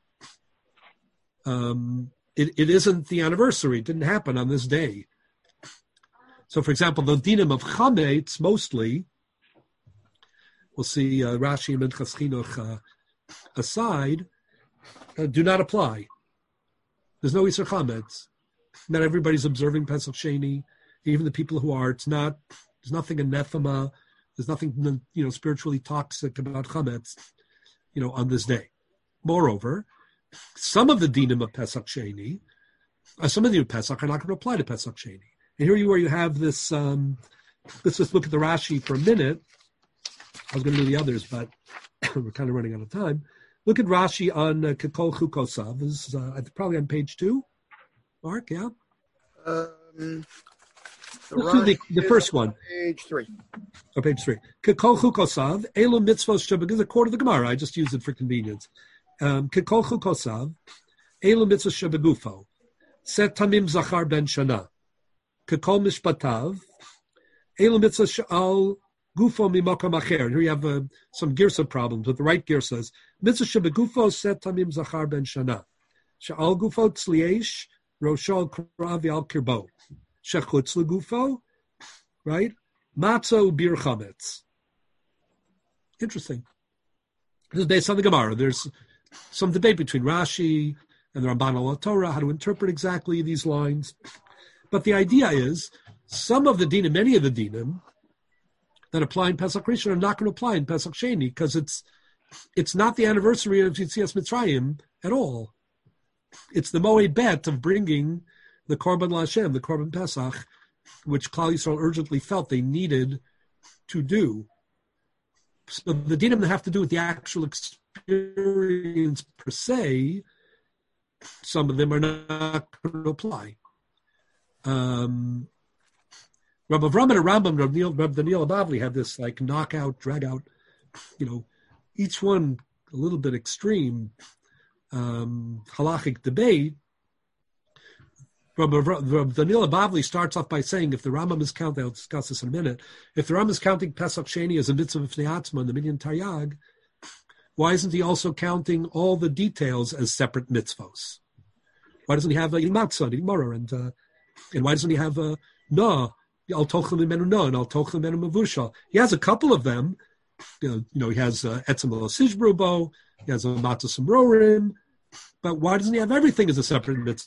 It isn't the anniversary. It didn't happen on this day. So, for example, the dinim of Chametz, mostly, we'll see Rashi and Minchas Chinuch aside, do not apply. There's no Isur Chametz. Not everybody's observing Pesach Sheni. Even the people who are, there's nothing anathema. There's nothing, spiritually toxic about Chametz, on this day. Moreover, some of the dinim of Pesach Sheni, some of the Pesach are not going to apply to Pesach Sheni. And here you have this, let's just look at the Rashi for a minute. I was going to do the others, but we're kind of running out of time. Look at Rashi on Kekol Chukosav. This is probably on page 2. Mark, yeah? Let's do the first one. Page 3. Or page 3. Kekol Chukosav, Elo Mitzvos Shabbat. This is a quote of the Gemara. I just used it for convenience. Kekol Chukosav, Elo Mitzvos Shabbat Set Tamim Zachar Ben Shana. Kekol Mishpatav, Elo Mitzvos Sha'al Gufo Mimakam Acher. Here you have some Girsa problems, but the right Girsa says, Mitzvah Shebegufo Set Tamim Zachar Ben Shana. Sha'al Gufo Tzliesh, Roshal Kravi Al Kirbo. Shechutz Legufo, right? Matzah Ubir Chametz. Interesting. This is based on the Gemara. There's some debate between Rashi and the Ramban al Torah, how to interpret exactly these lines. But the idea is, some of the dinim, many of the dinim, that apply in Pesach Rishon are not going to apply in Pesach Sheni because it's not the anniversary of Yetzias Mitzrayim at all. It's the Moed Bet of bringing the Korban LaHashem, the Korban Pesach, which Klal Yisrael urgently felt they needed to do. So the dinim that have to do with the actual experience per se, some of them are not going to apply. Rabbi Avram and Rambam, Rabbi Daniel Abavli had this knockout, drag out, each one a little bit extreme halachic debate. Rabbi Daniel Abavli starts off by saying, if the Rambam is counting, I'll discuss this in a minute, if the Rambam is counting Pesach Sheni as a mitzvah b'fnei atzma in the Minyan Taryag, why isn't he also counting all the details as separate mitzvos? Why doesn't he have matzah and Gemara and why doesn't he have no? Al Tochem Imenu No and Al Tochem Imenu Mavushal. He has a couple of them. He has Etzem Lo Sijbrubo. He has a Matzah Samrorim. But why doesn't he have everything as a separate mitzvah?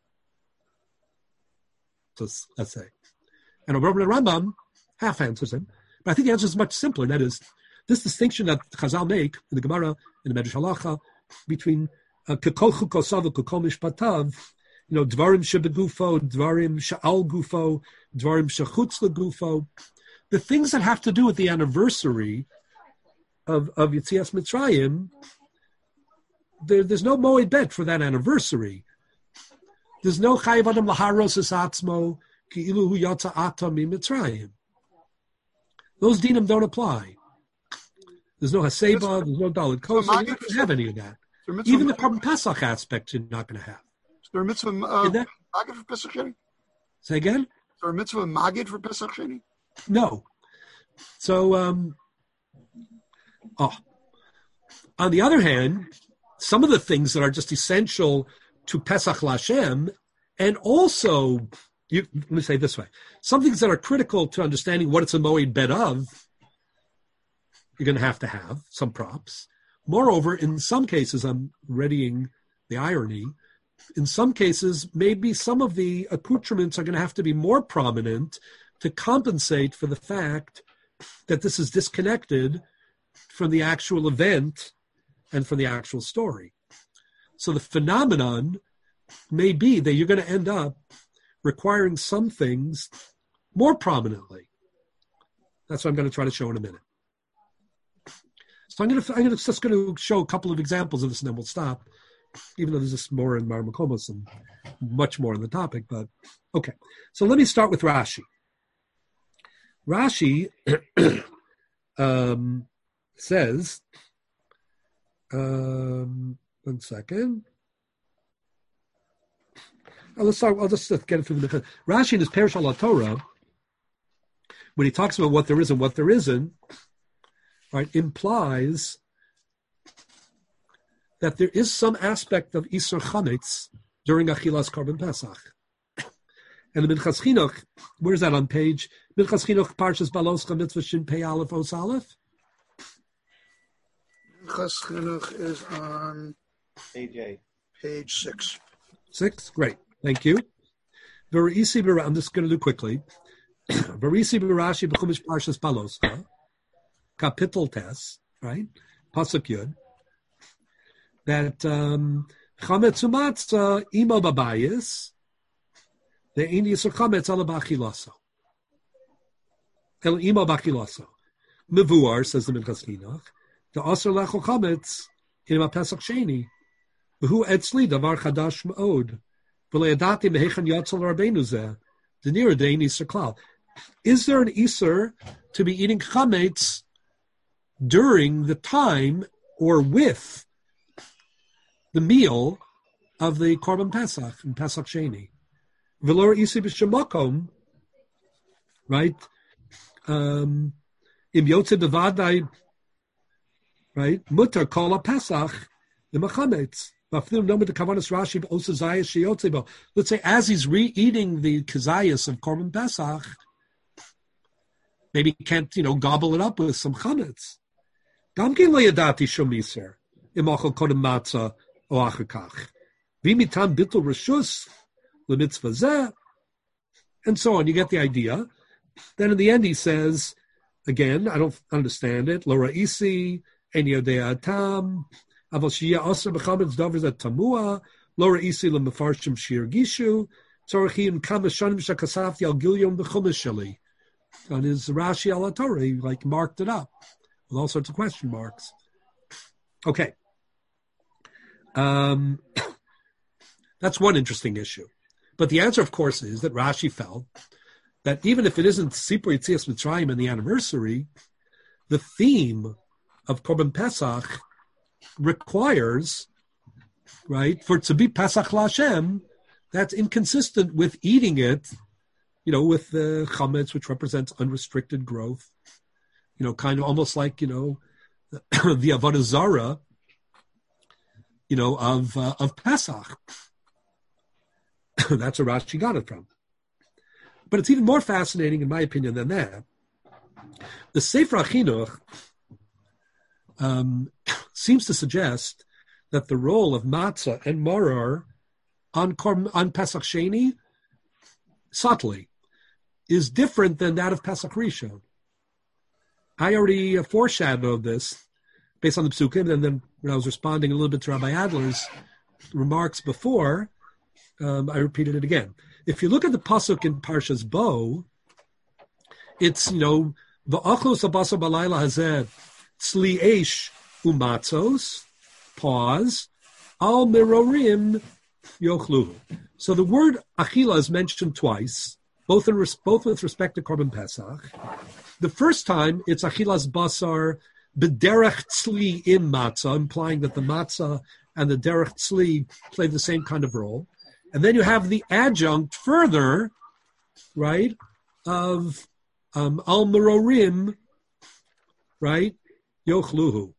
Let's say. And Rabbi Rambam half answers him. But I think the answer is much simpler. And that is this distinction that Chazal make in the Gemara, in the Medrash Halacha, between Kekol Chukosav and Kekol Mishpatav, Dvarim Shebegufo, Dvarim Sha'al Gufo, Dvarim Shechutz Legufo, the things that have to do with the anniversary of Yetzias Mitzrayim, there's no Moed Bet for that anniversary. There's no Chayiv Adam Laharos Es Atzmo Ki'ilu Hu Yatza Atam Mitzrayim. Those dinim don't apply. There's no Haseba, there's no Dalit Kosa. You're not going to have any of that. Even the Korban Pesach aspect you're not going to have. Is there a mitzvah Magid for Pesach Sheni? Say again? Is there a mitzvah Magid for Pesach Sheni? No. So, on the other hand, some of the things that are just essential to Pesach LaHashem, and also, let me say it this way, some things that are critical to understanding what it's a Moed Bet of, you're going to have some props. Moreover, in some cases, I'm readying the irony, in some cases, maybe some of the accoutrements are going to have to be more prominent to compensate for the fact that this is disconnected from the actual event and from the actual story. So the phenomenon may be that you're going to end up requiring some things more prominently. That's what I'm going to try to show in a minute. So I'm just going to show a couple of examples of this, and then we'll stop, even though there's just more in Mar Makomos and much more on the topic. But okay, so let me start with Rashi. Rashi says, one second. let's start. I'll just get it through the Rashi in his Perush al Torah, when he talks about what there is and what there isn't, right, implies that there is some aspect of Isur Chametz during Achilas Korban Pesach. And the Minchas Chinuch, where is that on page? Minchas Chinuch, Parshas Baloscha, Mitzvah Shin Pei Aleph Os Aleph? Minchas Chinuch is on page 8. Page 6. 6? Great. Thank you. I'm just going to do quickly. Verisi B'Rashi B'Chumash Parshas Baloscha, Kapitel Tes, right? Pasuk Yud. That Chametz Umatzah Imo Babayis, the Ein Yisur Chametz Ala B'Achilaso. El Imo B'Achilaso. Mevuar, says the Minchas Chinuch, the Asur Lechol Chametz in a Pesach Sheni, V'hu Etzli Davar Chadash Ma'od, V'le'adati Mehechan Yatzal Rabbeinu Zeh, Denira Dein Yisur Klal. Is there an Isur to be eating Chametz during the time or with the meal of the Korban Pesach and Pesach Sheni? V'lor isi b'shemakom, right? Im yotze b'vadai, right? Mutar kol ha-Pesach l'machametz. Let's say as he's re-eating the kazayas of Korban Pesach, maybe he can't, gobble it up with some chametz. Gamkin lo yadati shom iser imachol kodem matzah o achakach. V'mitam bitul reshus l'mitzvah zeh, and so on. You get the idea. Then in the end he says, again, I don't understand it. Lo ra'isi en yodei atam aval shiyah aser b'chametz davar zeh tamua lo ra'isi l'mefarshim shirgishu tzorachim kam hashanim shakasafti al gilyom b'chumash sheli. On his Rashi al Torah, he marked it up with all sorts of question marks. Okay. That's one interesting issue. But the answer, of course, is that Rashi felt that even if it isn't Sipur Yitzias Mitzrayim and the anniversary, the theme of Korban Pesach requires, right, for it to be Pesach LaHashem, that's inconsistent with eating it, with the chametz, which represents unrestricted growth, kind of almost like, the Avodah Zarah, of Pesach. That's where Rashi got it from. But it's even more fascinating, in my opinion, than that. The Sefer HaChinuch seems to suggest that the role of matzah and maror on Pesach Sheni, subtly, is different than that of Pesach Rishon. I already foreshadowed this based on the Psukim, and then when I was responding a little bit to Rabbi Adler's remarks before, I repeated it again. If you look at the pasuk in Parshas Bo, it's, v'achlos abasar balayla hazeh tzli eish umatzos, pause, al mirorim yochluhu. So the word achila is mentioned twice, both with respect to Korban Pesach. The first time, it's achilas basar b'derech tzli im matzah, implying that the matzah and the derech tzli play the same kind of role. And then you have the adjunct further, right, of al merorim, right, yochluhu,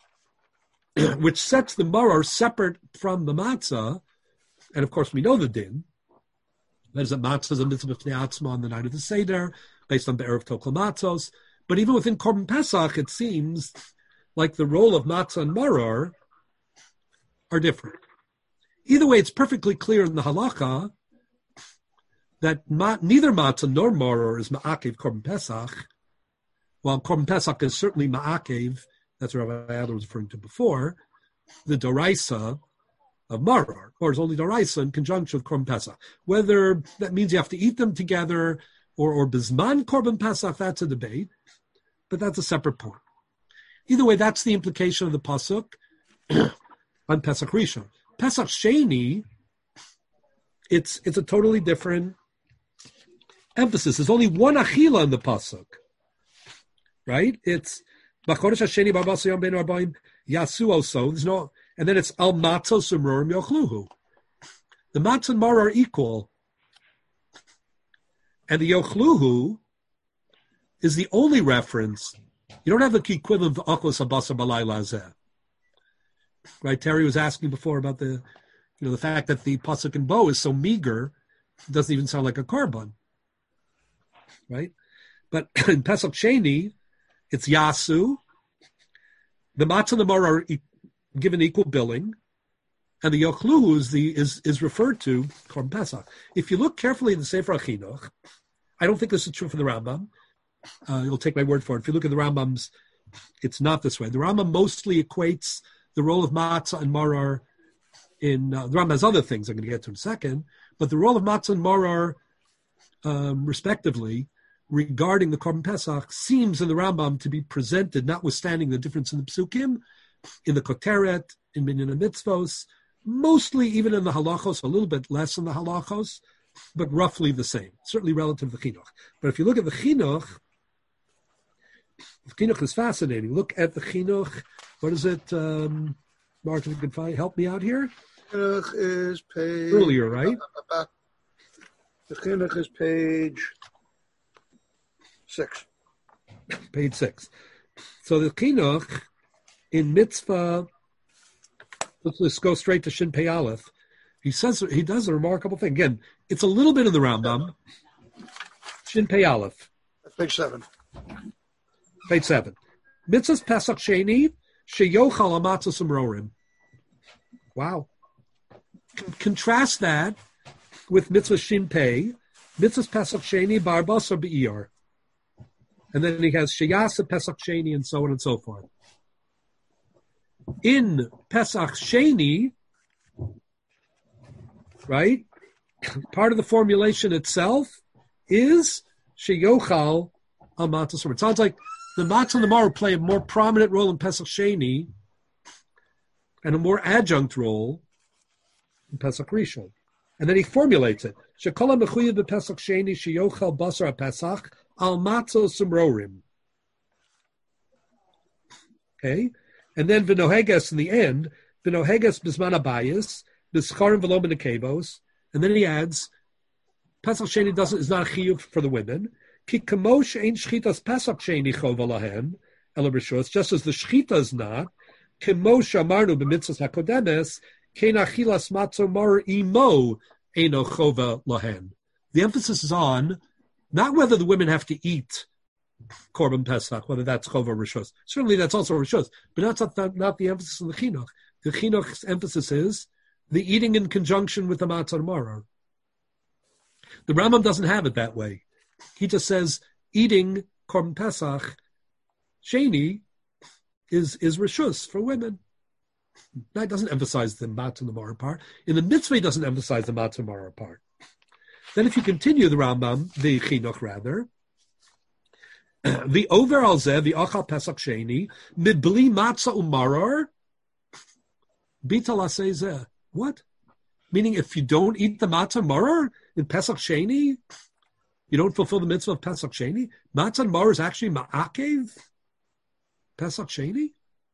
which sets the maror separate from the matzah. And of course, we know the din. That is that matzah is a mitzvah b'fnei atzma on the night of the Seder, based on Be'erev Tokla Matzos. But even within Korban Pesach, it seems like the role of matzah and maror are different. Either way, it's perfectly clear in the halacha that neither matzah nor maror is ma'akev Korban Pesach, while Korban Pesach is certainly ma'akev, that's what Rabbi Adler was referring to before, the doraisa of maror, or is only doraisa in conjunction with Korban Pesach. Whether that means you have to eat them together or bizman Korban Pesach, that's a debate, but that's a separate point. Either way, that's the implication of the pasuk on Pesach Rishon. Pesach Sheni, it's a totally different emphasis. There's only one achila in the pasuk, right? It's B'chodesh Hasheni b'arba'asar yom ben arba'im yasu oso. There's no, and then it's al matzos u'merorim yochluhu. the matzah and maror are equal. And the yochluhu is the only reference. You don't have the equivalent of achos habasar b'layla hazeh. Right? Terry was asking before about the fact that the pasuk in Bo is so meager, it doesn't even sound like a korban. Right? But in Pesach Sheni, it's Yasu. The matzah and the maror are given equal billing, and the yochluhu is referred to Korban Pesach. If you look carefully in the Sefer HaChinuch, I don't think this is true for the Rambam. You'll take my word for it. If you look at the Rambam's, it's not this way. The Rambam mostly equates the role of matzah and maror in the Rambam has other things I'm going to get to in a second, but the role of matzah and maror, respectively, regarding the Korban Pesach seems in the Rambam to be presented, notwithstanding the difference in the psukim, in the Koteret, in Minyan HaMitzvos, mostly even in the halachos, a little bit less in the halachos, but roughly the same, certainly relative to the chinuch. But if you look at the chinuch is fascinating. Look at the chinuch. What is it? Mark, if you could help me out here. Chinuch is page... Earlier, right? The chinuch is page 6. Page 6. So the chinuch in mitzvah, let's go straight to Shin Pei Aleph. He does a remarkable thing. Again, it's a little bit in the Rambam. Shin Pei Aleph. That's page 7. Page 7. Mitzvahs Pesach Sheni, sheyochal amatzos umrorim. Wow. Contrast that with mitzvah Shin Pei, mitzvahs Pesach Sheni, barbas or be'iyar. And then he has sheyasa Pesach Sheni and so on and so forth. In Pesach Sheni, right, part of the formulation itself is sheyochal amatzos. It sounds like the matzah and the maror play a more prominent role in Pesach Sheni and a more adjunct role in Pesach Rishon. And then he formulates it. Shekola mechuyev b'Pesach Sheni sheyochal basar HaPesach al matzos umrorim. Okay? And then v'noheges in the end, v'noheges b'zman habayis, b'scharim v'lo b'nekevos, and then he adds, Pesach Sheni is not a chiyuv for the women. Ki kamosh ein shchitas Pesach Sheni chova lahen, ela b'rishos, just as the shchita is not, kamosh amarnu b'mitzvahs hakodemes, kein achilas matzo mar imo eino chova lahen. The emphasis is on not whether the women have to eat Korban Pesach, whether that's chova or rishos. Certainly that's also rishos, but that's not the emphasis in the chinuch. The chinuch's emphasis is the eating in conjunction with the matzah and maror. The Rambam doesn't have it that way. He just says eating Korban Pesach Sheni is rishus for women. That doesn't emphasize the matzah and the maror part. In the mitzvah, he doesn't emphasize the matzah and maror part. Then if you continue the Rambam, the chinuch rather, the overall zeh, the achal Pesach Sheni, mibli matzah umaror, bital aseh zeh. What? Meaning if you don't eat the matzah and maror in Pesach Sheni, you don't fulfill the mitzvah of Pesach Sheni? Matzah and maror is actually ma'akev Pesach Sheni?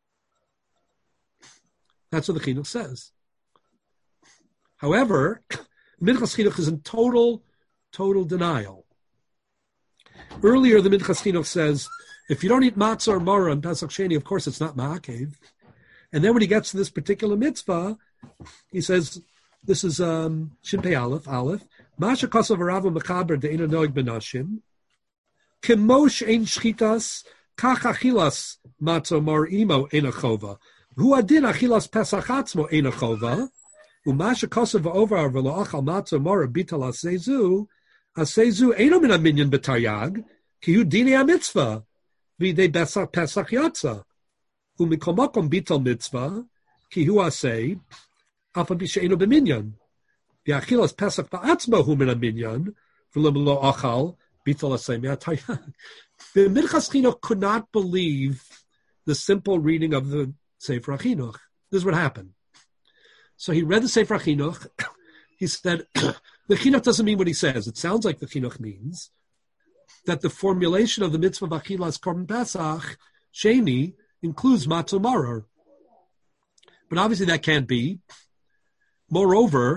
That's what the chinuch says. However, Minchas Chinuch is in total denial. Earlier, the Minchas Chinuch says, if you don't eat matzah or maror on Pesach Sheni, of course it's not ma'akev. And then when he gets to this particular mitzvah, he says, this is Shin Pei Aleph, Masha Kosav Aravu Mechaber De'ina Noeg Benashim, Kemosh Ein Shchitas, Kach Achilas Matzo Mar Imo Eina Chova, Hu Adin Achilas Pesach Atzmo Eina Chova, Umasha Kosav Over V'lo Achal Matzo Mar Bital Asezu Eino Min HaMinyan B'Taryag, Ki Hu Dini HaMitzvah, V'idei Pesach Yatza, Umikomakom Bital Mitzvah, Ki Hu Asei, Alpha Bishaino B'Minyan. The Achilas Pesach Ba'atzma Hu Min HaMinyan, V'lo Lo Achal, Bital Asei Me'atayag. The Minchas Chinuch could not believe the simple reading of the Sefer HaChinuch. This is what happened. So he read the Sefer HaChinuch. He said, the Chinuch doesn't mean what he says. It sounds like the Chinuch means that the formulation of the mitzvah of Achilas Korban Pesach Sheni includes matzah maror. But obviously that can't be. Moreover,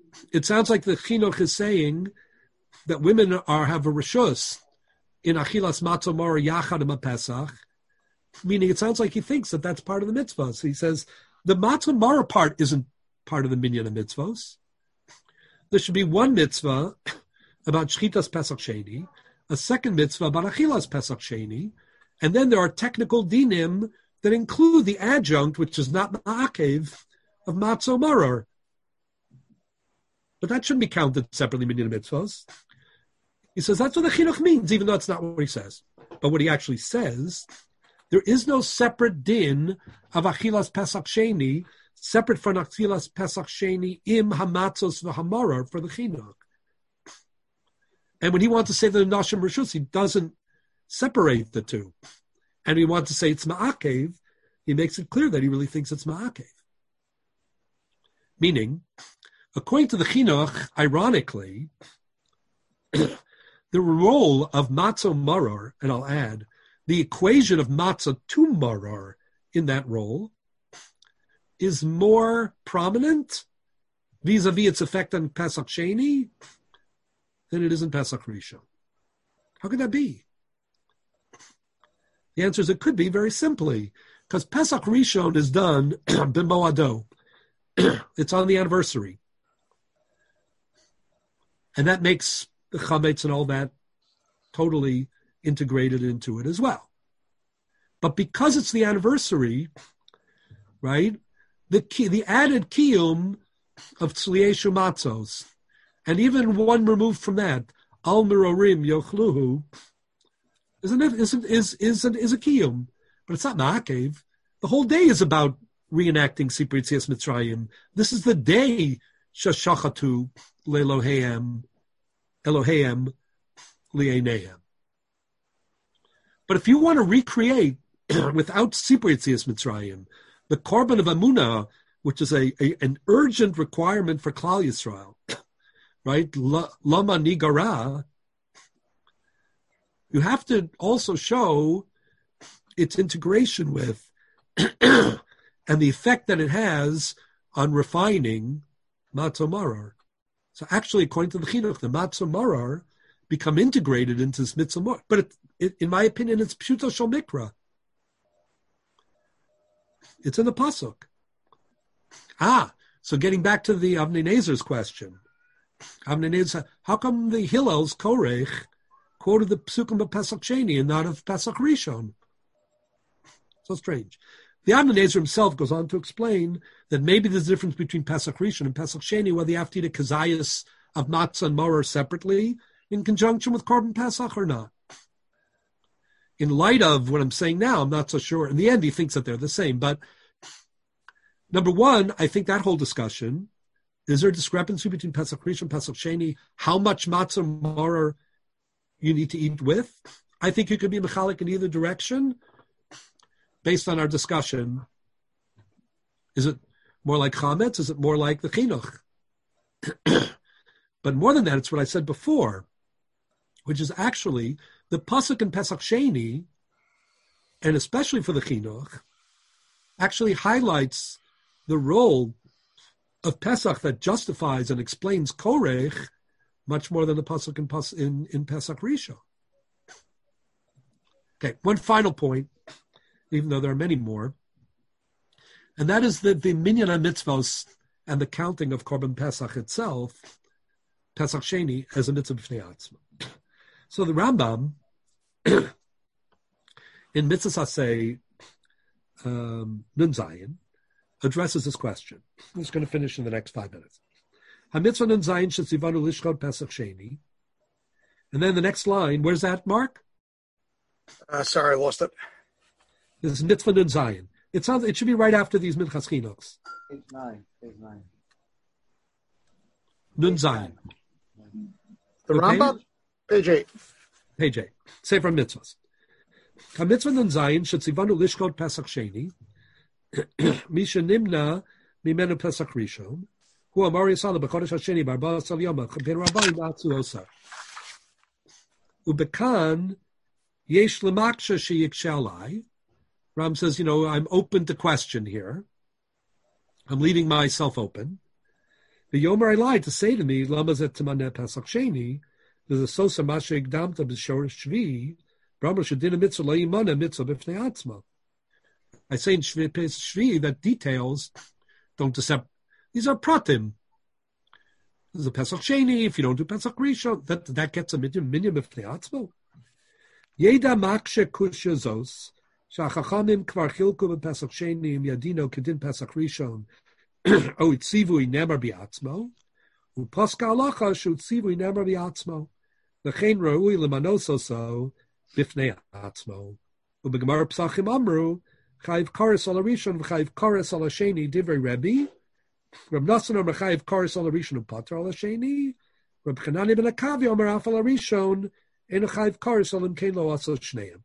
it sounds like the chinuch is saying that women have a reshus in achilas matzah maror yachad im Pesach, meaning it sounds like he thinks that that's part of the mitzvah. So he says the matzah maror part isn't part of the minyan of mitzvos. There should be one mitzvah about shchitas Pesach Sheni, a second mitzvah about achilas Pesach Sheni, and then there are technical dinim that include the adjunct, which is not ma'akev, of matzah maror. But that shouldn't be counted separately minyan mitzvos. He says that's what the chinuch means, even though it's not what he says. But what he actually says, there is no separate din of achilas Pesach Sheni, separate from achilas Pesach Sheni im hamatzos v'hamaror for the chinuch. And when he wants to say the nashim reshus, he doesn't separate the two. And he wants to say it's ma'akev, he makes it clear that he really thinks it's ma'akev. Meaning, according to the chinuch, ironically, the role of matzah maror, and I'll add, the equation of matzah to maror in that role is more prominent vis-a-vis its effect on Pesach Sheni than it is in Pesach Rishon. How could that be? The answer is it could be very simply because Pesach Rishon is done b'moado. It's on the anniversary. And that makes the chametz and all that totally integrated into it as well. But because it's the anniversary, right, the added kiyum of tzlieshu matzos, and even one removed from that, al merorim yochluhu, is a kiyum, but it's not ma'akev. The whole day is about reenacting Sipur Yetzias Mitzrayim. This is the day shashachatu leEloheim li'eineihem. But if you want to recreate without Sipur Yetzias Mitzrayim the korban of Amunah, which is an urgent requirement for Klal Yisrael, right? Lama nigara. You have to also show its integration with and the effect that it has on refining matzah maror. So actually, according to the chinuch, the matzah maror become integrated into this mitzvah maror. But in my opinion, it's pshuto shel mikra. It's in the pasuk. So getting back to the Avnei Nezer's question, Avnei Nezer, how come the Hillel's Korech quoted the psukim of Pesach Sheni and not of Pesach Rishon? So strange. The Avnei Nezer himself goes on to explain that maybe there's a difference between Pesach Rishon and Pesach Sheni, whether you have to eat a kazayas of matzah and maror separately in conjunction with Korban Pesach or not. In light of what I'm saying now, I'm not so sure. In the end, he thinks that they're the same. But number one, I think that whole discussion, is there a discrepancy between Pesach Rishon and Pesach Sheni? How much matzah maror you need to eat with? I think you could be mechalik in either direction. Based on our discussion, is it more like chametz? Is it more like the chinuch? But more than that, it's what I said before, which is actually the pasuk in Pesach Sheni, and especially for the chinuch, actually highlights the role of Pesach that justifies and explains Korech much more than the pasuk in Pesach Rishon. Okay, one final point, even though there are many more, and that is that the minyan mitzvos and the counting of Korban Pesach itself, Pesach Sheni, as a mitzvah b'fnei atzma. So the Rambam, in Mitzvah Saseh Nun Zayin, addresses this question. I'm just going to finish in the next 5 minutes. HaMitzvah Nun Zayin shetzivanu lishchot Pesach Sheni. And then the next line, where's that, Mark? Sorry, I lost it. This is Mitzvah Nun Zayin. It should be right after these Minchas Chinuchs. Page 9. Nun Zayin. The Rambam? Page 8. Page 8. Sefer Mitzvahs. HaMitzvah Nun Zayin shetzivanu lishchot Pesach Sheni. Misha Nimna Mimenu Pesach Rishon. Hu Amar Yisala B'Chodesh HaSheni B'Arba Asar Yoma Ben Rabbanim Na'atzu Osa. Ubekan Yesh L'Maksha Sheyikshe Alai. Ram says, I'm open to question here. I'm leaving myself open. The Yomer I lied to say to me, Lama zet Timaneh Pesach Sheni, there's a Sosa Masha Igdamta B'Shor Shvi, Brahma Shadina Mitzvah Lo Yimana Mitzvah B'Fnei Atzma. I say in Shvi that details don't accept. These are pratim. There's a Pesach Sheni. If you don't do Pesach Rishon, that gets a minyan B'Fnei Atzma. Yeda Makshe Kushya Zos, Shachachamim Kvar Chilku B'Pesach Sheni Im Yadino Kedin Pesach Rishon, O Itzivui Nemar B'Atzmo, U'Paska Alacha Shu Itzivui Nemar B'Atzmo, L'chein Ra'ui L'manososo B'Fnei Atzmo, U'B'Gemar Psachim Amru, Chayiv Kares Al Rishon V'Chayiv Kares Al Sheni Divrei Rebbe, Reb Nassan Omer Chayiv Kares Al Rishon U'Pater Al Sheni, Reb Chanani Ben Akavi Omer Af Al Rishon En Chayiv Kares Al Imkein Lo Aso Shneim.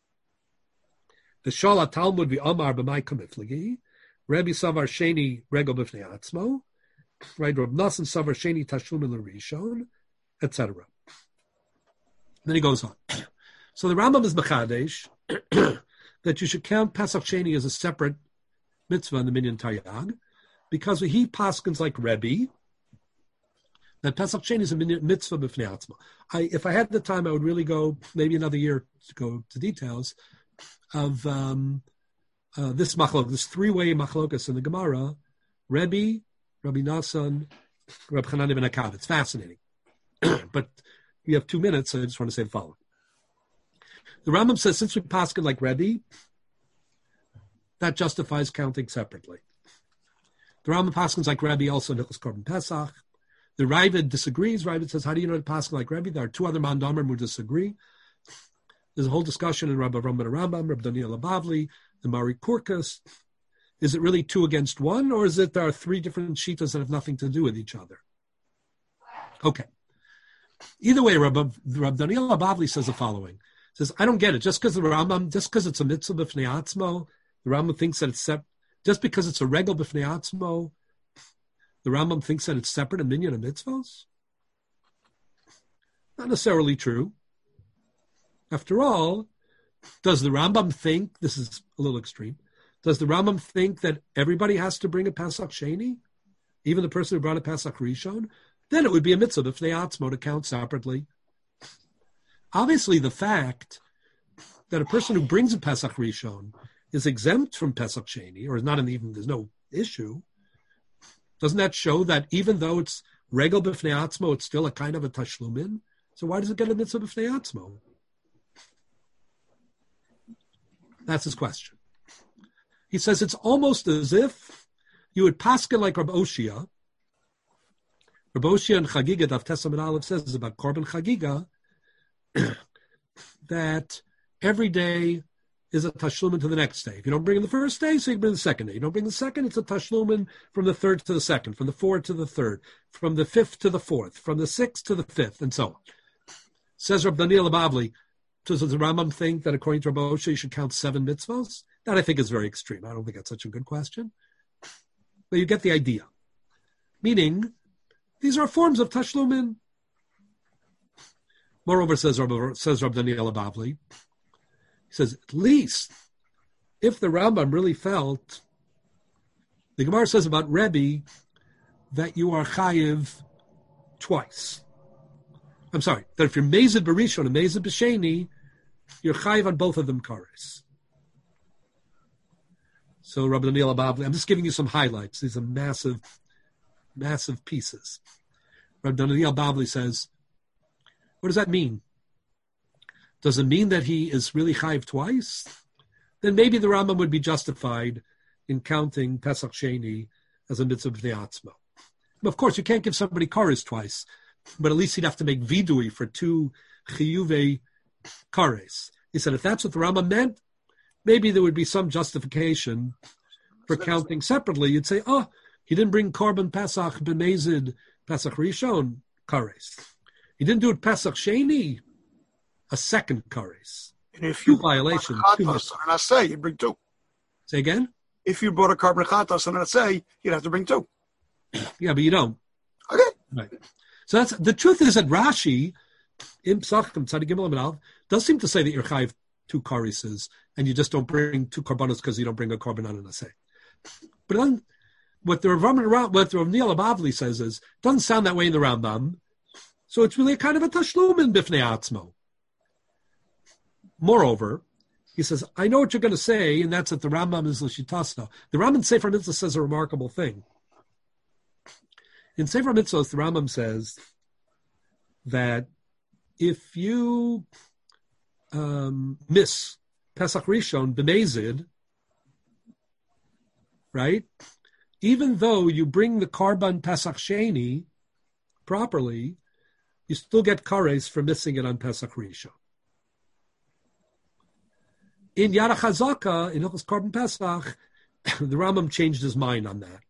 The Shala Talmud V'Amar B'Mai Kamiflagi, Rebbe Savar Sheni Regel B'Fnei Atzmo, right? Reb Nassan Savar Sheni Tashlum El Rishon, etc. Then he goes on. So the Rambam is Mechadesh that you should count Pesach Sheni as a separate mitzvah in the Minyan Taryag, because he paskins like Rebbe that Pesach Sheni is a mitzvah b'fnei atzma. If I had the time, I would really go maybe another year to go to details of this machlok, this three-way machlokas in the Gemara: Rebbe, Rabbi Nassan, Reb Chanani ben Akav. It's fascinating, but we have 2 minutes, so I just want to say the following. The Rambam says, since we paskin like Rebbe, that justifies counting separately. The Rambam paskins like Rebbe also in Hilchos Korban Pesach. The Ravid disagrees. Ravid says, how do you know to paskin like Rebbe? There are 2 other Mandamer who disagree. There's a whole discussion in Rabbi Rambam and Rambam, Rabbi Daniel Abavli, the Mari Kurkas. Is it really 2 against 1, or is it there are 3 different shitas that have nothing to do with each other? Okay. Either way, Rabbi Daniel Abavli says the following. Says, I don't get it. Just because it's a mitzvah b'fnei atzmo, the Rambam thinks that it's just because it's a regel b'fnei atzmo, the Rambam thinks that it's separate in minyan and mitzvahs? Not necessarily true. After all, does the Rambam think, this is a little extreme, does the Rambam think that everybody has to bring a Pesach Sheni? Even the person who brought a Pesach Rishon? Then it would be a mitzvah b'fnei atzmo to count separately. Obviously, the fact that a person who brings a Pesach Rishon is exempt from Pesach Sheni, or is not there's no issue, doesn't that show that even though it's regel b'fnei atzmo, it's still a kind of a tashlumin? So why does it get a mitzvah b'fnei atzmo? That's his question. He says it's almost as if you would paskin like Rab Oshia. Rab Oshia in Chagiga, Daf Tesam Aleph says about Korban Chagiga, that every day is a tashlumin to the next day. If you don't bring in the first day, so you bring the second day. You don't bring the second, it's a tashlumin from the third to the second, from the fourth to the third, from the fifth to the fourth, from the sixth to the fifth, and so on. Says Rab Daniel Abavli, does the Rambam think that according to Rabbi Osha you should count 7 mitzvahs? That I think is very extreme. I don't think that's such a good question. But you get the idea. Meaning, these are forms of tashlumin. Moreover, says Rabbi Daniel Abavli, he says, at least if the Rambam really felt, the Gemara says about Rebbe that you are chayiv twice. I'm sorry, that if you're mezid b'rishon and mezid b'sheni, you're chayiv on both of them kares. So Rabbi Daniel Abavli, I'm just giving you some highlights. These are massive, massive pieces. Rabbi Daniel Abavli says, what does that mean? Does it mean that he is really chayiv twice? Then maybe the Rambam would be justified in counting Pesach Sheni as a mitzvah b'nei atzmo. Of course, you can't give somebody kares twice, but at least he'd have to make vidui for 2 chiyuvei kares. He said if that's what the Rambam meant, maybe there would be some justification for counting separately. You'd say, he didn't bring korban Pesach b'mezid Pesach Rishon kares. He didn't do it Pesach Sheni, a second kares. And if you violation, you'd bring 2. Say again? If you brought a korban chatas and say, you'd have to bring 2. Yeah, but you don't. Okay. Right. So that's the truth is that Rashi in Psachim Tzadi Gimel Amid does seem to say that you're chayiv 2 kareses and you just don't bring 2 korbanos because you don't bring a korban on an asay. But what the Rav Neil Bavli says is, doesn't sound that way in the Rambam, so it's really a kind of a tashlumin bifnei atzmo. Moreover, he says, I know what you're going to say, and that's that the Rambam is l'shitasna. The Rambam Sefer Mitzvah says a remarkable thing. In Sefer Mitzvahs, the Rambam says that if you miss Pesach Rishon b'mezid, right, even though you bring the Karban Pesach Sheni properly, you still get kares for missing it on Pesach Rishon. In Yad HaChazaka, in Hilchos Korban Pesach, the Rambam changed his mind on that.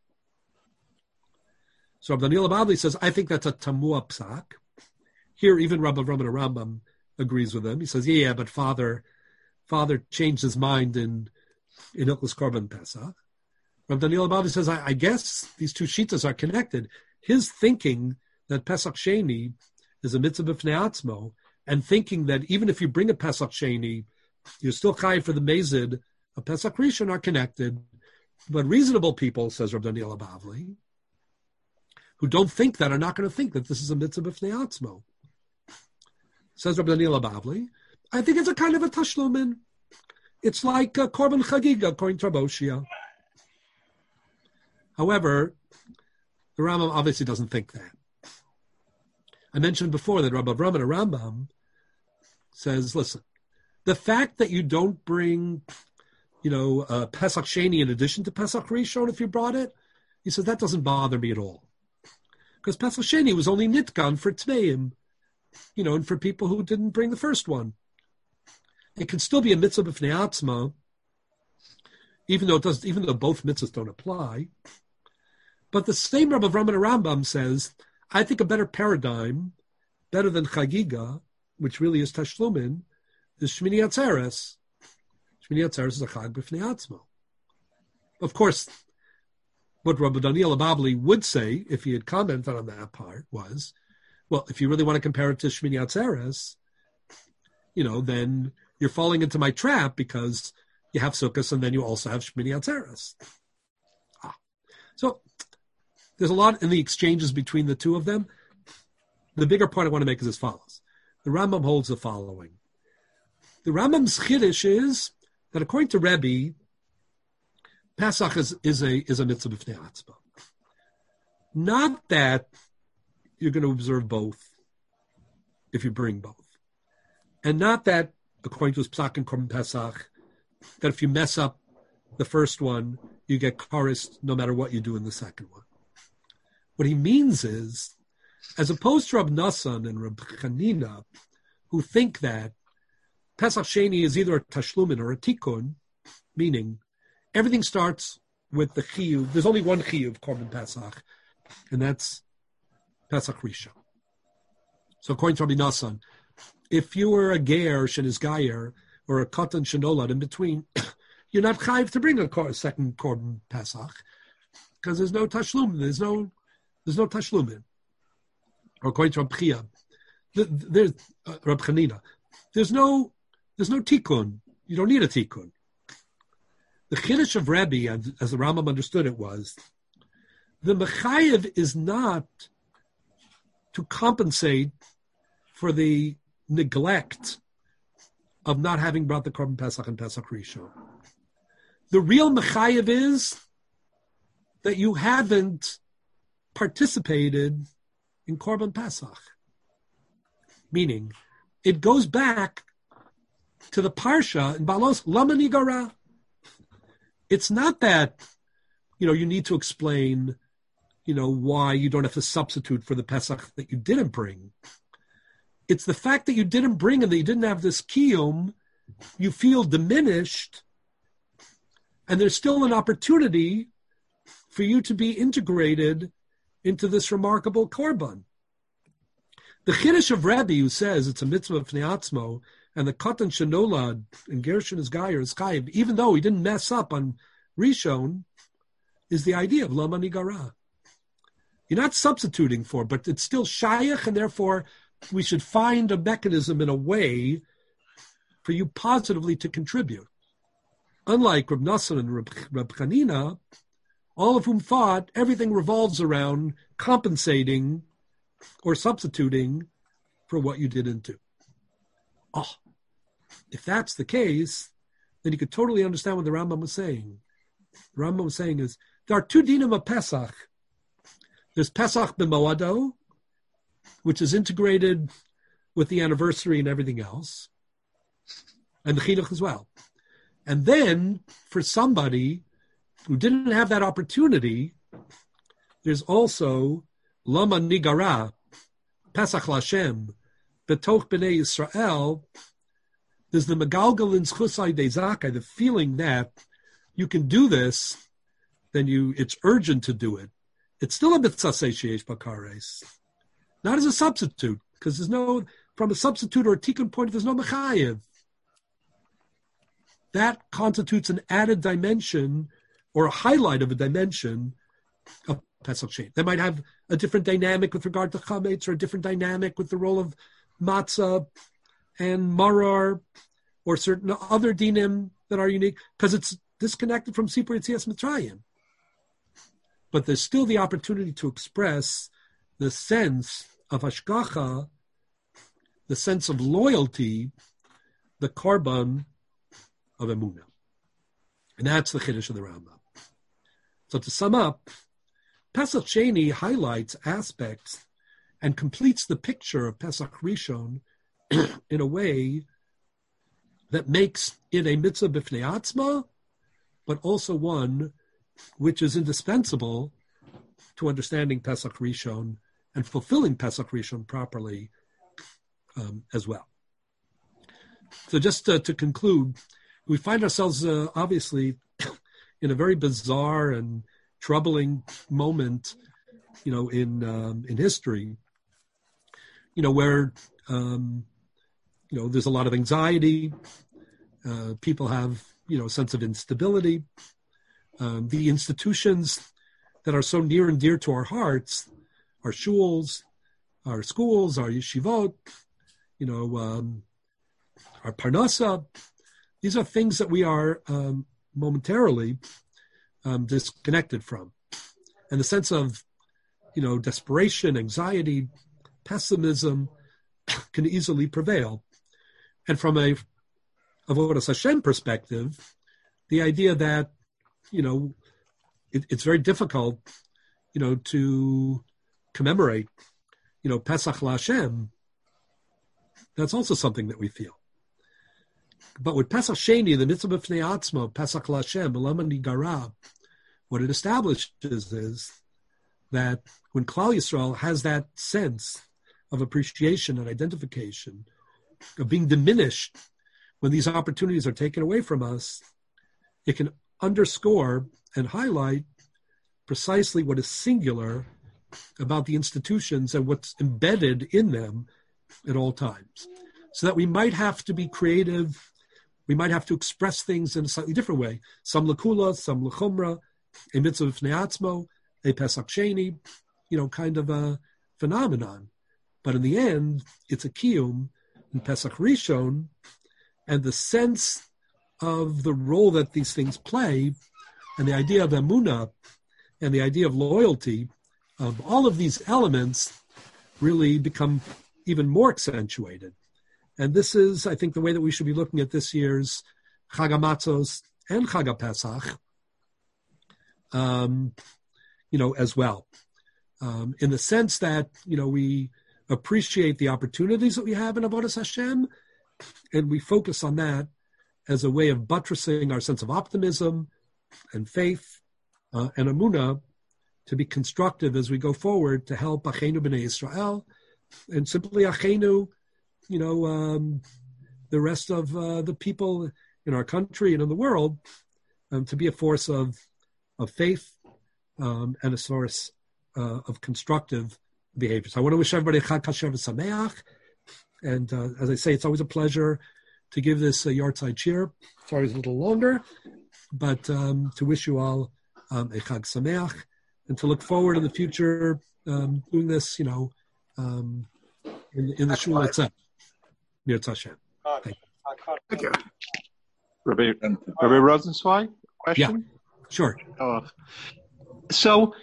So Rabbi Daniel Abadli says, I think that's a tamua psak. Here, even Rabbi Rambam agrees with him. He says, yeah, but father changed his mind in Hilchos Korban Pesach. Rabbi Daniel Abadli says, I guess these two shitas are connected. His thinking that Pesach Sheni is a mitzvah b'fnei atzmo, and thinking that even if you bring a Pesach Sheni, you're still chayiv for the mezid of Pesach Rishon are connected. But reasonable people, says Rabbi Daniel Abavli, who don't think that, are not going to think that this is a mitzvah b'fnei atzmo. Says Rabbi Daniel Abavli, I think it's a kind of a tashlumin. It's like Korban Chagiga, according to Rabbi Oshia. However, the Rambam obviously doesn't think that. I mentioned before that Rabbi Avram and Rambam says, listen, the fact that you don't bring, Pesach Sheni in addition to Pesach Rishon if you brought it, he says, that doesn't bother me at all. Because Pesach Sheni was only nitkan for Tmeim, and for people who didn't bring the first one. It can still be a mitzvah b'fnei atzma, even though both mitzvahs don't apply. But the same Rabbi Avram and Rambam says, I think a better paradigm, better than Chagiga, which really is Tashlumin, is Shmini Atzeres. Shmini Atzeres is a Chag b'fnei atzmo. Of course, what Rabbi Daniel Ababli would say, if he had commented on that part, was, well, if you really want to compare it to Shmini Atzeres, then you're falling into my trap because you have Sukkos and then you also have Shmini Atzeres. So there's a lot in the exchanges between the two of them. The bigger point I want to make is as follows. The Rambam holds the following. The Rambam's chiddush is that according to Rebbe, Pesach is a mitzvah b'fnei atzma. Not that you're going to observe both if you bring both. And not that, according to his Psak and Korban Pesach, that if you mess up the first one, you get kares no matter what you do in the second one. What he means is, as opposed to Rab Nassan and Rab Chanina, who think that Pesach Sheni is either a tashlumin or a tikkun, meaning everything starts with the chiyuv. There's only one chiyuv, Korban Pesach, and that's Pesach Rishon. So according to Rabbi Nassan, if you were a ger shenis gayer or a katan shenolad in between, you're not chayiv to bring a second Korban Pesach because there's no tashlum. There's no tashlumin. Or according to Rabbi Chia, there's Rabbi Chanina. There's no tikkun. You don't need a tikkun. The chiddush of Rebbe, as the Rambam understood it, was the mechayev is not to compensate for the neglect of not having brought the Korban Pesach and Pesach Rishon. The real mechayev is that you haven't participated in Korban Pesach. Meaning, it goes back to the Parsha in Balos, Lama Nigara. It's not that, you need to explain, why you don't have to substitute for the Pesach that you didn't bring. It's the fact that you didn't bring and that you didn't have this kiyum, you feel diminished, and there's still an opportunity for you to be integrated into this remarkable korban. The chiddush of Rebbe, who says it's a mitzvah of Fnei Atzmo, and the katan shenolad and gershon is gayer is chayiv, even though he didn't mess up on Rishon, is the idea of Lama Nigara. You're not substituting for, but it's still shayach, and therefore we should find a mechanism in a way for you positively to contribute. Unlike Reb Nassan and Reb Chanina, all of whom thought everything revolves around compensating or substituting for what you didn't do. Oh, if that's the case, then you could totally understand what the Rambam was saying. The Rambam was saying is, there are two dinim of Pesach. There's Pesach b'moado, which is integrated with the anniversary and everything else, and the chinuch as well. And then, for somebody who didn't have that opportunity, there's also Lama Nigara, Pesach Lashem, Betoch B'nei Yisrael. There's the Megalgal in Schusai De Zakai, the feeling that you can do this, then it's urgent to do it. It's still a mitzvah sheish bakares, not as a substitute, because there's no, from a substitute or a tikkun point, there's no mechayev. That constitutes an added dimension or a highlight of a dimension of Pesach Sheni. They might have a different dynamic with regard to chametz, or a different dynamic with the role of matzah and marar, or certain other dinim that are unique, because it's disconnected from Sipur Yetzias Mitzrayim. But there's still the opportunity to express the sense of hashgacha, the sense of loyalty, the korban of emunah. And that's the chiddush of the Rambam. So to sum up, Pesach Sheni highlights aspects and completes the picture of Pesach Rishon in a way that makes it a mitzvah b'fnei atzma, but also one which is indispensable to understanding Pesach Rishon and fulfilling Pesach Rishon properly as well. So just to conclude, we find ourselves obviously in a very bizarre and troubling moment, in history, where there's a lot of anxiety. People have a sense of instability. The institutions that are so near and dear to our hearts, our shuls, our schools, our yeshivot, our parnasa, these are things that we are momentarily disconnected from. And the sense of, desperation, anxiety, pessimism can easily prevail. And from a Avodas Hashem perspective, the idea that, it's very difficult, to commemorate, Pesach LaHashem, that's also something that we feel. But with Pesach Sheni, the mitzvah b'fnei atzma, Pesach LaHashem, Lama Nigara, what it establishes is that when Klal Yisrael has that sense of appreciation and identification, of being diminished when these opportunities are taken away from us, it can underscore and highlight precisely what is singular about the institutions and what's embedded in them at all times. So that we might have to be creative, we might have to express things in a slightly different way. Some lekula, some lechumra, a mitzvah b'fnei atzmo, a Pesach Sheni, kind of a phenomenon. But in the end, it's a kiyum in Pesach Rishon, and the sense of the role that these things play, and the idea of emunah, and the idea of loyalty, all of these elements really become even more accentuated. And this is, I think, the way that we should be looking at this year's Chag HaMatzos and Chag HaPesach, as well. In the sense that, we appreciate the opportunities that we have in Avodas Hashem, and we focus on that as a way of buttressing our sense of optimism and faith and emunah to be constructive as we go forward to help Achenu B'nai Yisrael and simply Achenu, the rest of the people in our country and in the world, to be a force of faith and a source of constructive behavior. So I want to wish everybody Chag Kasher V'Sameach. And as I say, it's always a pleasure to give this Yartzeit Shir. Sorry, it's a little longer, but to wish you all a Chag Sameach, and to look forward in the future doing this, in the shul itself. Mirz Hashem. Thank you. Rabbi Rosenzweig, question? Yeah, sure. So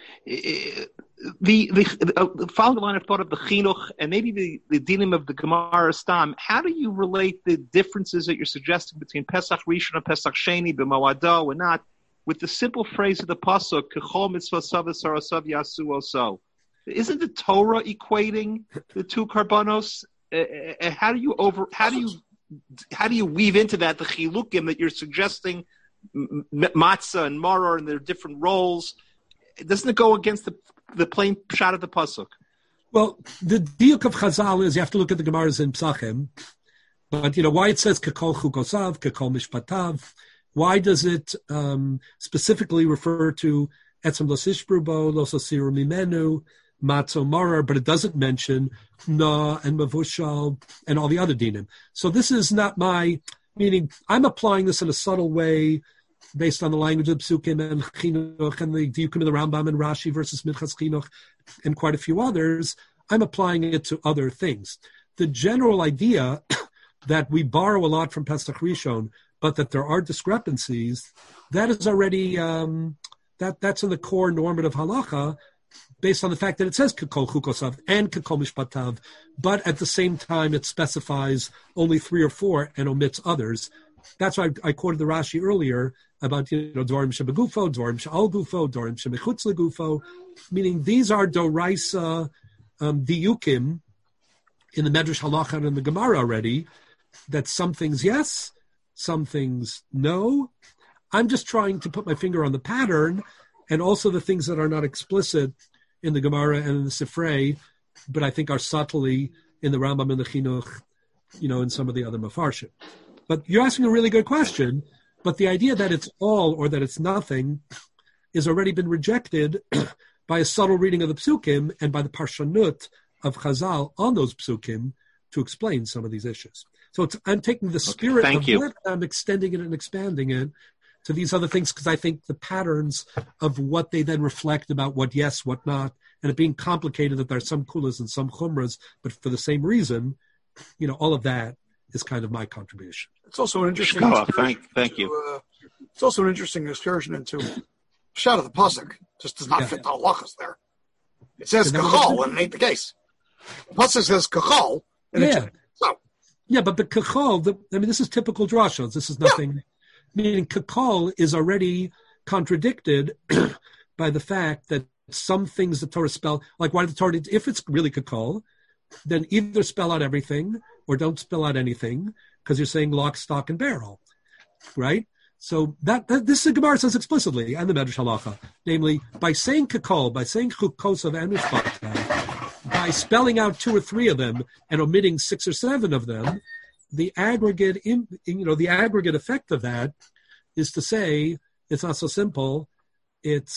the following line of thought of the chinuch and maybe the dinim of the Gemara Stam, how do you relate the differences that you're suggesting between Pesach Rishon and Pesach Sheni, b'Moado and not, with the simple phrase of the pasuk, Kechol mitzvah sav yasu oso? Isn't the Torah equating the two karbanos? How do you weave into that the chilukim that you're suggesting, matzah and maror and their different roles? Doesn't it go against the plain shot of the pasuk? Well, the diuk of Chazal is you have to look at the Gemaras in Psachim, but why it says kekol chukosav, kekol mishpatav. Why does it specifically refer to etzem los ishbrubo, los asiru mimenu, matzo marar, but it doesn't mention na and mavushal and all the other dinim? So this is not meaning I'm applying this in a subtle way based on the language of Psukim and Chinuch and the Diukim of the Rambam and Rashi versus Minchas Chinuch and quite a few others. I'm applying it to other things. The general idea that we borrow a lot from Pesach Rishon, but that there are discrepancies, that is already, that's in the core normative halacha, based on the fact that it says Kekol Chukosav and Kekol Mishpatav, but at the same time it specifies only 3 or 4 and omits others. That's why I quoted the Rashi earlier about Dvarim Shebegufo, Dvarim She'al Gufo, Dvarim Shemechutz Legufo, meaning these are Doraisa diukim in the Medrash Halacha and in the Gemara already, that some things yes, some things no. I'm just trying to put my finger on the pattern and also the things that are not explicit in the Gemara and in the Sifrei, but I think are subtly in the Rambam and the Chinuch, and some of the other Mefarshim. But you're asking a really good question, but the idea that it's all or that it's nothing has already been rejected by a subtle reading of the Psukim and by the Parshanut of Chazal on those Psukim to explain some of these issues. So I'm taking the spirit of it, I'm extending it and expanding it to these other things because I think the patterns of what they then reflect about what yes, what not, and it being complicated that there are some kulas and some chumras, but for the same reason, all of that is kind of my contribution. It's also an interesting. Thank you. It's also an interesting excursion into Pshat of the pasuk. Just does not fit the halachas there. It says kachal, and it ain't the case. The pasuk says kachal, and it's so. Yeah, but the kachal. This is typical drashos. This is nothing. Meaning kachal is already contradicted by the fact that some things the Torah spell, like why the Torah, if it's really kachal, then either spell out everything or don't spell out anything, because you're saying lock, stock, and barrel, right? So that this the Gemara says explicitly, and the Medrash Halacha, namely by saying kakol, by saying chukosav and mishpat, by spelling out 2 or 3 of them and omitting 6 or 7 of them, the aggregate, the aggregate effect of that is to say it's not so simple. It's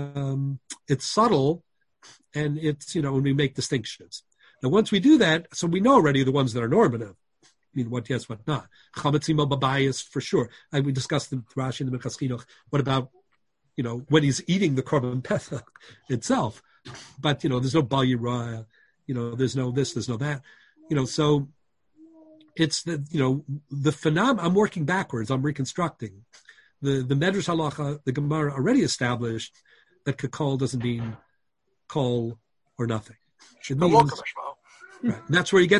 subtle, and it's when we make distinctions. Now, once we do that, so we know already the ones that are normative. What yes, what not. Chamatzimo babayis for sure. We discussed the Rashi and the Minchas Chinuch. What about, when he's eating the Korban Pesach itself? But, there's no Bal Yirah, there's no this, there's no that. So it's the phenomenon. I'm working backwards. I'm reconstructing. The Medrash Halacha, the Gemara already established that kakol doesn't mean kol or nothing. It means, right. And that's where you get